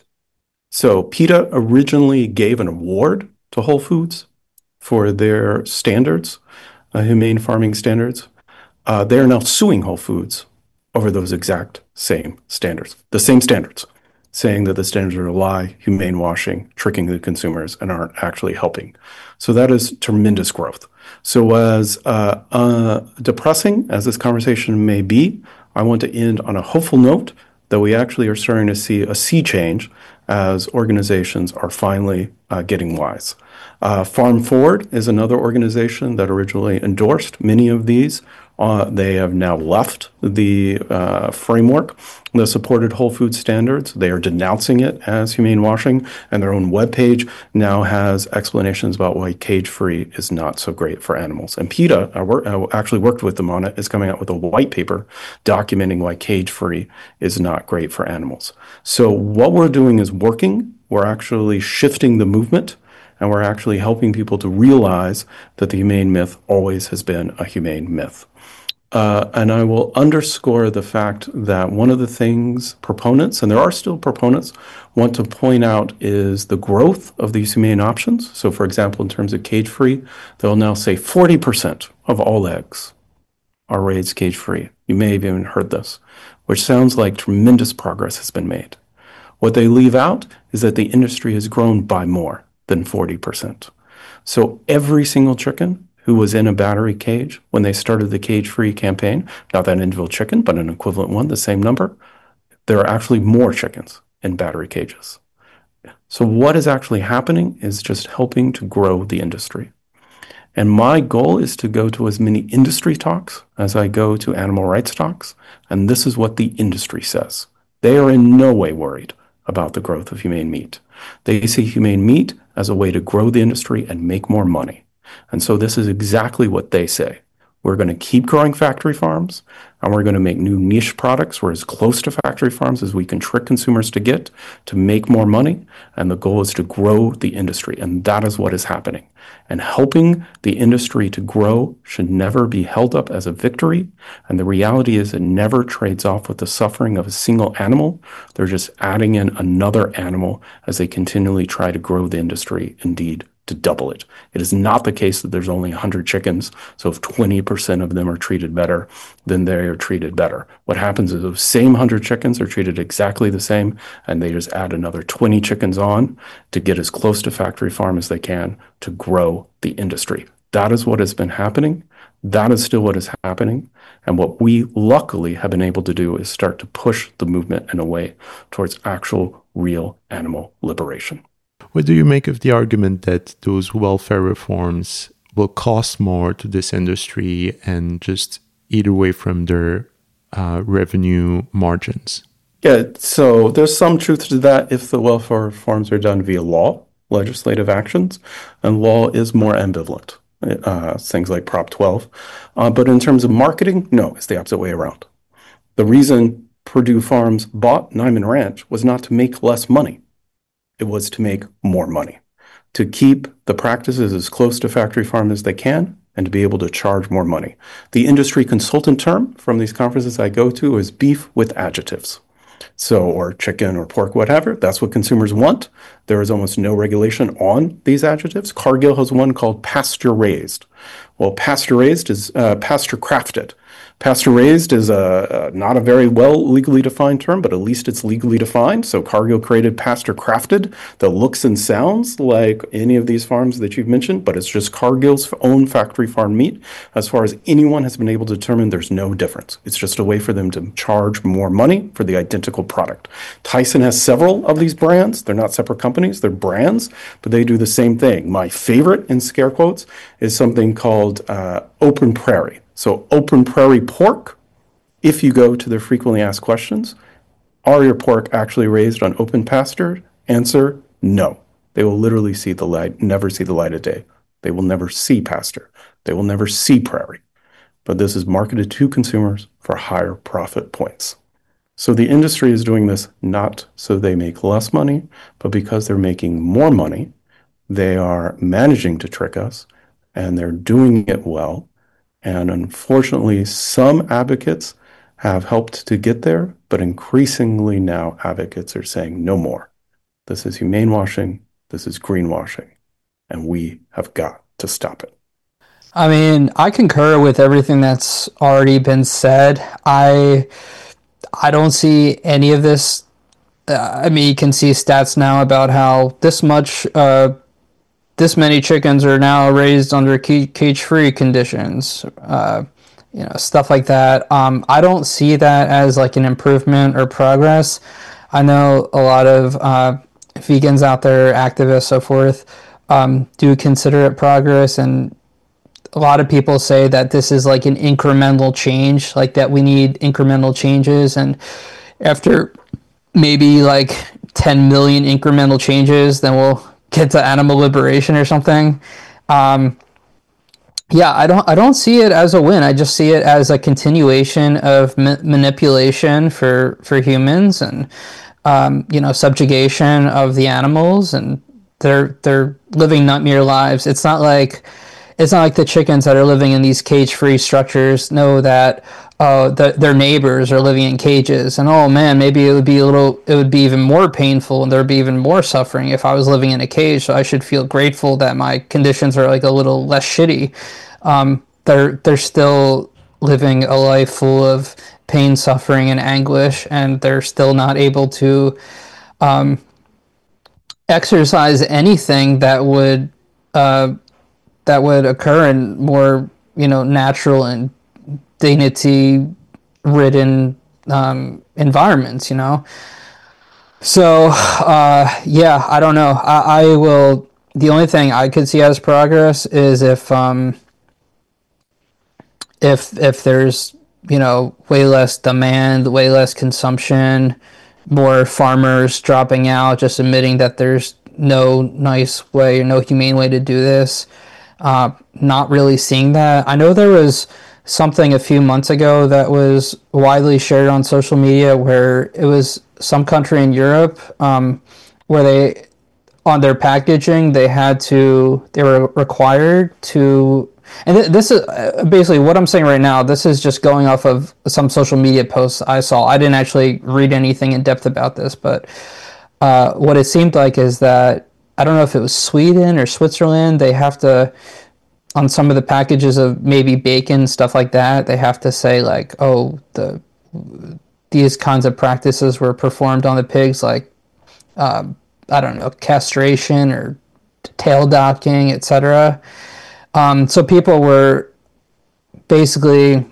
So PETA originally gave an award to Whole Foods for their standards, uh, humane farming standards. Uh, they are now suing Whole Foods over those exact same standards, the same standards, saying that the standards are a lie, humane washing, tricking the consumers, and aren't actually helping. So that is tremendous growth. So as uh, uh, depressing as this conversation may be, I want to end on a hopeful note that we actually are starting to see a sea change as organizations are finally uh, getting wise. Uh, Farm Forward is another organization that originally endorsed many of these Uh, they have now left the uh, framework that supported Whole Food Standards. They are denouncing it as humane washing, and their own webpage now has explanations about why cage-free is not so great for animals. And PETA, I, wor- I actually worked with them on it, is coming out with a white paper documenting why cage-free is not great for animals. So what we're doing is working. We're actually shifting the movement, and we're actually helping people to realize that the humane myth always has been a humane myth. Uh, and I will underscore the fact that one of the things proponents, and there are still proponents, want to point out is the growth of these humane options. So, for example, in terms of cage-free, they'll now say forty percent of all eggs are raised cage-free. You may have even heard this, which sounds like tremendous progress has been made. What they leave out is that the industry has grown by more than forty percent. So every single chicken who was in a battery cage when they started the cage-free campaign, not that individual chicken, but an equivalent one, the same number, there are actually more chickens in battery cages. So what is actually happening is just helping to grow the industry. And my goal is to go to as many industry talks as I go to animal rights talks, and this is what the industry says. They are in no way worried about the growth of humane meat. They see humane meat as a way to grow the industry and make more money. And so this is exactly what they say. We're going to keep growing factory farms, and we're going to make new niche products. We're as close to factory farms as we can trick consumers to get to make more money. And the goal is to grow the industry. And that is what is happening. And helping the industry to grow should never be held up as a victory. And the reality is it never trades off with the suffering of a single animal. They're just adding in another animal as they continually try to grow the industry, indeed, to double it. It is not the case that there's only one hundred chickens, so if twenty percent of them are treated better, then they are treated better. What happens is those same one hundred chickens are treated exactly the same, and they just add another twenty chickens on to get as close to factory farm as they can to grow the industry. That is what has been happening. That is still what is happening. And what we luckily have been able to do is start to push the movement in a way towards actual, real animal liberation. What do you make of the argument that those welfare reforms will cost more to this industry and just eat away from their uh, revenue margins? Yeah, so there's some truth to that if the welfare reforms are done via law, legislative actions, and law is more ambivalent, uh, things like Prop twelve. Uh, but in terms of marketing, no, it's the opposite way around. The reason Purdue Farms bought Niman Ranch was not to make less money. It was to make more money, to keep the practices as close to factory farm as they can, and to be able to charge more money. The industry consultant term from these conferences I go to is beef with adjectives. So, or chicken or pork, whatever. That's what consumers want. There is almost no regulation on these adjectives. Cargill has one called pasture raised. Well, pasture raised is uh, pasture crafted. Pasture raised is a, a not a very well legally defined term, but at least it's legally defined. So Cargill created pasture crafted that looks and sounds like any of these farms that you've mentioned, but it's just Cargill's own factory farm meat. As far as anyone has been able to determine, there's no difference. It's just a way for them to charge more money for the identical product. Tyson has several of these brands. They're not separate companies, they're brands, but they do the same thing. My favorite, in scare quotes, is something called uh, Open Prairie. So Open Prairie pork, if you go to their frequently asked questions, are your pork actually raised on open pasture? Answer, no. They will literally see the light, never see the light of day. They will never see pasture. They will never see prairie. But this is marketed to consumers for higher profit points. So the industry is doing this not so they make less money, but because they're making more money, they are managing to trick us, and they're doing it well. And unfortunately, some advocates have helped to get there, but increasingly now advocates are saying no more. This is humane washing, this is greenwashing, and we have got to stop it. I mean, I concur with everything that's already been said. I I don't see any of this. Uh, I mean, you can see stats now about how this much uh, this many chickens are now raised under cage-free conditions, uh, you know, stuff like that. Um, I don't see that as like an improvement or progress. I know a lot of uh, vegans out there, activists, so forth, um, do consider it progress, and a lot of people say that this is like an incremental change, like that we need incremental changes, and after maybe like ten million incremental changes, then we'll get to animal liberation or something. Um, yeah, I don't I don't see it as a win. I just see it as a continuation of ma- manipulation for for humans, and um, you know, subjugation of the animals, and they're they're living nightmare lives. It's not like it's not like the chickens that are living in these cage-free structures know that uh, the, their neighbors are living in cages, and oh man, maybe it would be a little, it would be even more painful, and there'd be even more suffering if I was living in a cage. So I should feel grateful that my conditions are like a little less shitty. Um, they're they're still living a life full of pain, suffering, and anguish, and they're still not able to um, exercise anything that would uh, that would occur in more, you know, natural and dignity-ridden um, environments, you know. So, uh, yeah, I don't know. I, I will. The only thing I could see as progress is if, um, if if there's, you know, way less demand, way less consumption, more farmers dropping out, just admitting that there's no nice way or no humane way to do this. Uh, not really seeing that. I know there was something a few months ago that was widely shared on social media where it was some country in Europe um, where they, on their packaging, they had to, they were required to, and th- this is uh, basically what I'm saying right now. This is just going off of some social media posts I saw. I didn't actually read anything in depth about this, but uh, what it seemed like is that, I don't know if it was Sweden or Switzerland, they have to, on some of the packages of maybe bacon, stuff like that, they have to say like, oh, the these kinds of practices were performed on the pigs, like, um, I don't know, castration or tail docking, et cetera. Um, so people were basically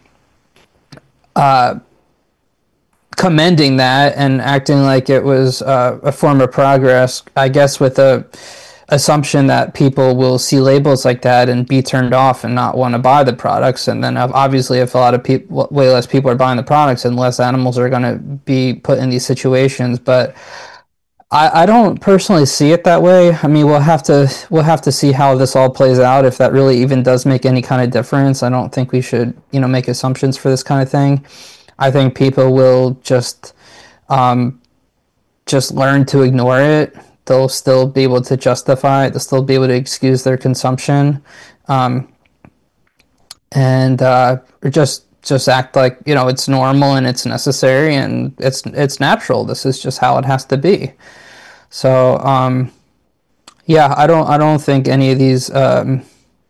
uh, commending that and acting like it was uh, a form of progress, I guess, with the assumption that people will see labels like that and be turned off and not want to buy the products. And then obviously if a lot of people, way less people are buying the products, and less animals are going to be put in these situations. But I, I don't personally see it that way. I mean, we'll have to we'll have to see how this all plays out, if that really even does make any kind of difference. I don't think we should, you know, make assumptions for this kind of thing. I think people will just um, just learn to ignore it. They'll still be able to justify it. They'll still be able to excuse their consumption, um, and uh, just just act like, you know, it's normal and it's necessary and it's it's natural. This is just how it has to be. So um, yeah, I don't I don't think any of these um,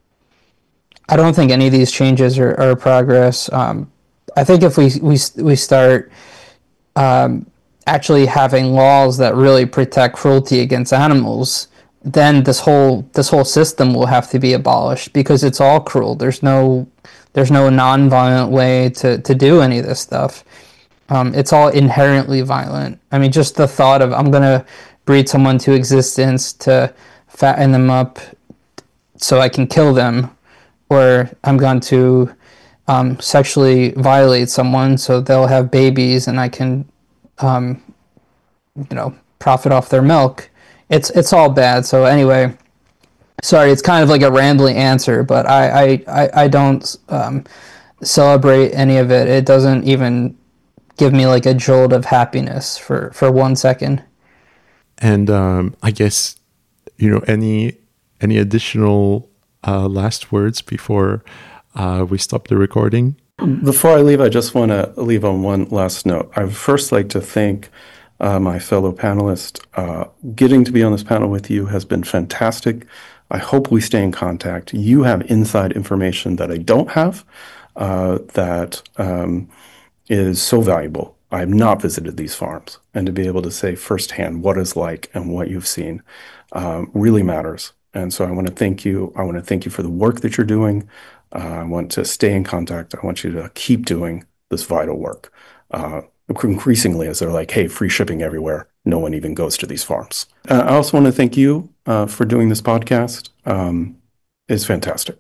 I don't think any of these changes are, are progress. Um, I think if we we we start um, actually having laws that really protect cruelty against animals, then this whole this whole system will have to be abolished, because it's all cruel. There's no there's no non-violent way to, to do any of this stuff. Um, it's all inherently violent. I mean, just the thought of, I'm gonna breed someone to existence to fatten them up so I can kill them, or I'm going to um, sexually violate someone so they'll have babies and I can Um, you know, profit off their milk. It's it's all bad. So anyway, sorry, it's kind of like a rambling answer, but I I, I, I don't um, celebrate any of it. It doesn't even give me like a jolt of happiness for, for one second. And um, I guess, you know, any any additional uh, last words before uh, we stop the recording? Before I leave, I just want to leave on one last note. I would first like to thank uh, my fellow panelists. Uh, getting to be on this panel with you has been fantastic. I hope we stay in contact. You have inside information that I don't have, uh, that um, is so valuable. I have not visited these farms, and to be able to say firsthand what it's like and what you've seen um, really matters. And so I want to thank you. I want to thank you for the work that you're doing. Uh, I want to stay in contact. I want you to keep doing this vital work. Uh, increasingly, as they're like, hey, free shipping everywhere, no one even goes to these farms. Uh, I also want to thank you uh, for doing this podcast. Um, it's fantastic.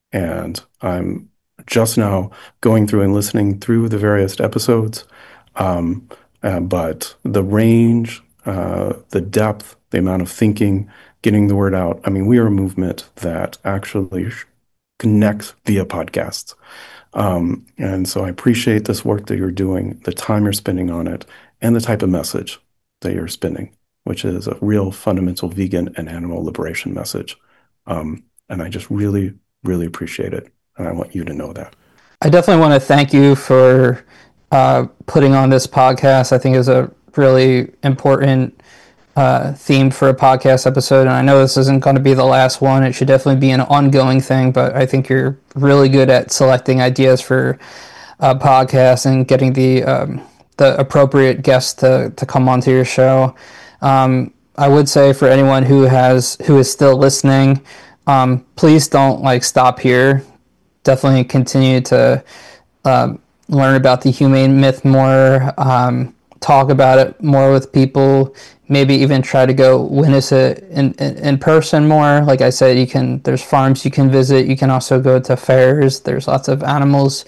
And I'm just now going through and listening through the various episodes. Um, uh, but the range, uh, the depth, the amount of thinking, getting the word out. I mean, we are a movement that actually connects via podcasts. Um, and so I appreciate this work that you're doing, the time you're spending on it, and the type of message that you're spending, which is a real fundamental vegan and animal liberation message. Um, and I just really, really appreciate it. And I want you to know that. I definitely want to thank you for uh, putting on this podcast. I think it was a really important uh, theme for a podcast episode. And I know this isn't going to be the last one. It should definitely be an ongoing thing, but I think you're really good at selecting ideas for uh, podcasts and getting the um, the appropriate guests to, to come onto your show. Um, I would say for anyone who has who is still listening, um, please don't like stop here. Definitely continue to um, learn about the humane myth more, um, talk about it more with people, maybe even try to go witness it in, in, in person more. Like I said, you can, there's farms you can visit. You can also go to fairs. There's lots of animals,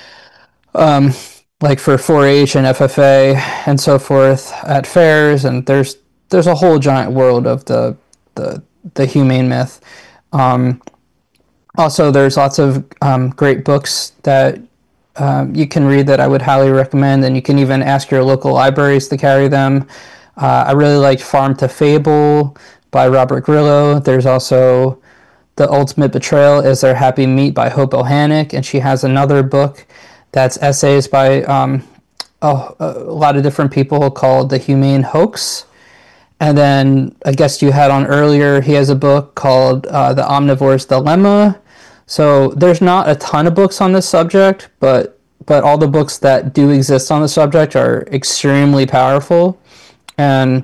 um, like for four H and F F A and so forth at fairs. And there's, there's a whole giant world of the, the, the humane myth. Um, Also, there's lots of um, great books that um, you can read that I would highly recommend, and you can even ask your local libraries to carry them. Uh, I really liked Farm to Fable by Robert Grillo. There's also The Ultimate Betrayal Is There Happy Meat by Hope Ohanic, and she has another book that's essays by um, a, a lot of different people called The Humane Hoax. And then a guest you had on earlier, he has a book called uh, The Omnivore's Dilemma. So there's not a ton of books on this subject, but but all the books that do exist on the subject are extremely powerful, and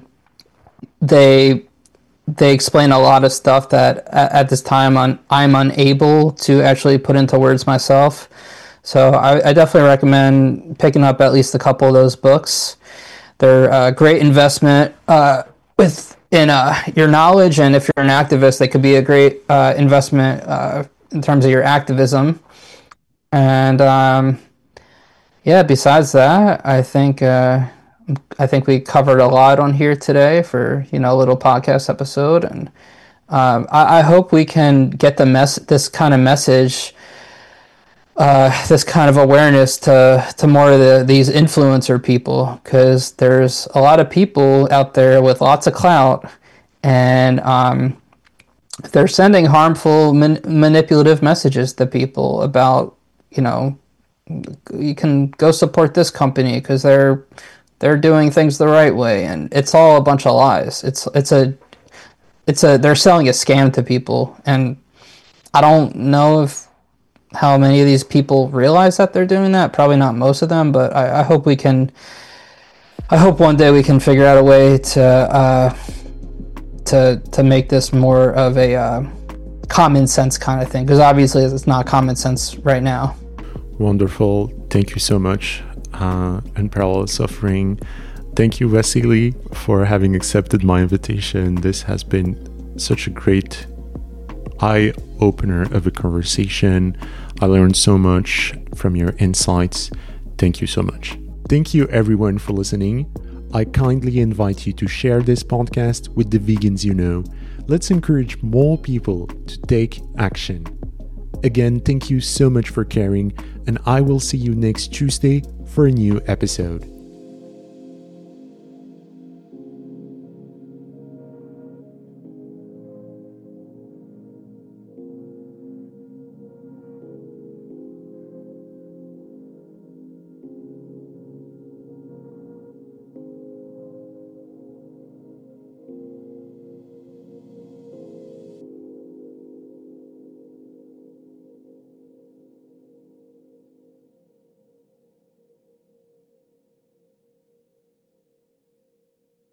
they they explain a lot of stuff that at, at this time I'm, I'm unable to actually put into words myself. So I, I definitely recommend picking up at least a couple of those books. They're a great investment uh, with in uh, your knowledge, and if you're an activist, they could be a great uh, investment uh, in terms of your activism. And um, yeah, besides that, I think uh, I think we covered a lot on here today for, you know, a little podcast episode, and um, I, I hope we can get the mess this kind of message, uh, this kind of awareness to to more of the, these influencer people, because there's a lot of people out there with lots of clout, and um, they're sending harmful, man- manipulative messages to people about, you know, you can go support this company because they're they're doing things the right way, and it's all a bunch of lies. It's it's a it's a they're selling a scam to people, and I don't know if how many of these people realize that they're doing that. Probably not most of them, but I, I hope we can. I hope one day we can figure out a way to. Uh, to to make this more of a uh, common sense kind of thing, because obviously it's not common sense right now. Wonderful. Thank you so much. Uh, Unparalleled Suffering. Thank you, Vasily, for having accepted my invitation. This has been such a great eye-opener of a conversation. I learned so much from your insights. Thank you so much. Thank you, everyone, for listening. I kindly invite you to share this podcast with the vegans you know. Let's encourage more people to take action. Again, thank you so much for caring, and I will see you next Tuesday for a new episode.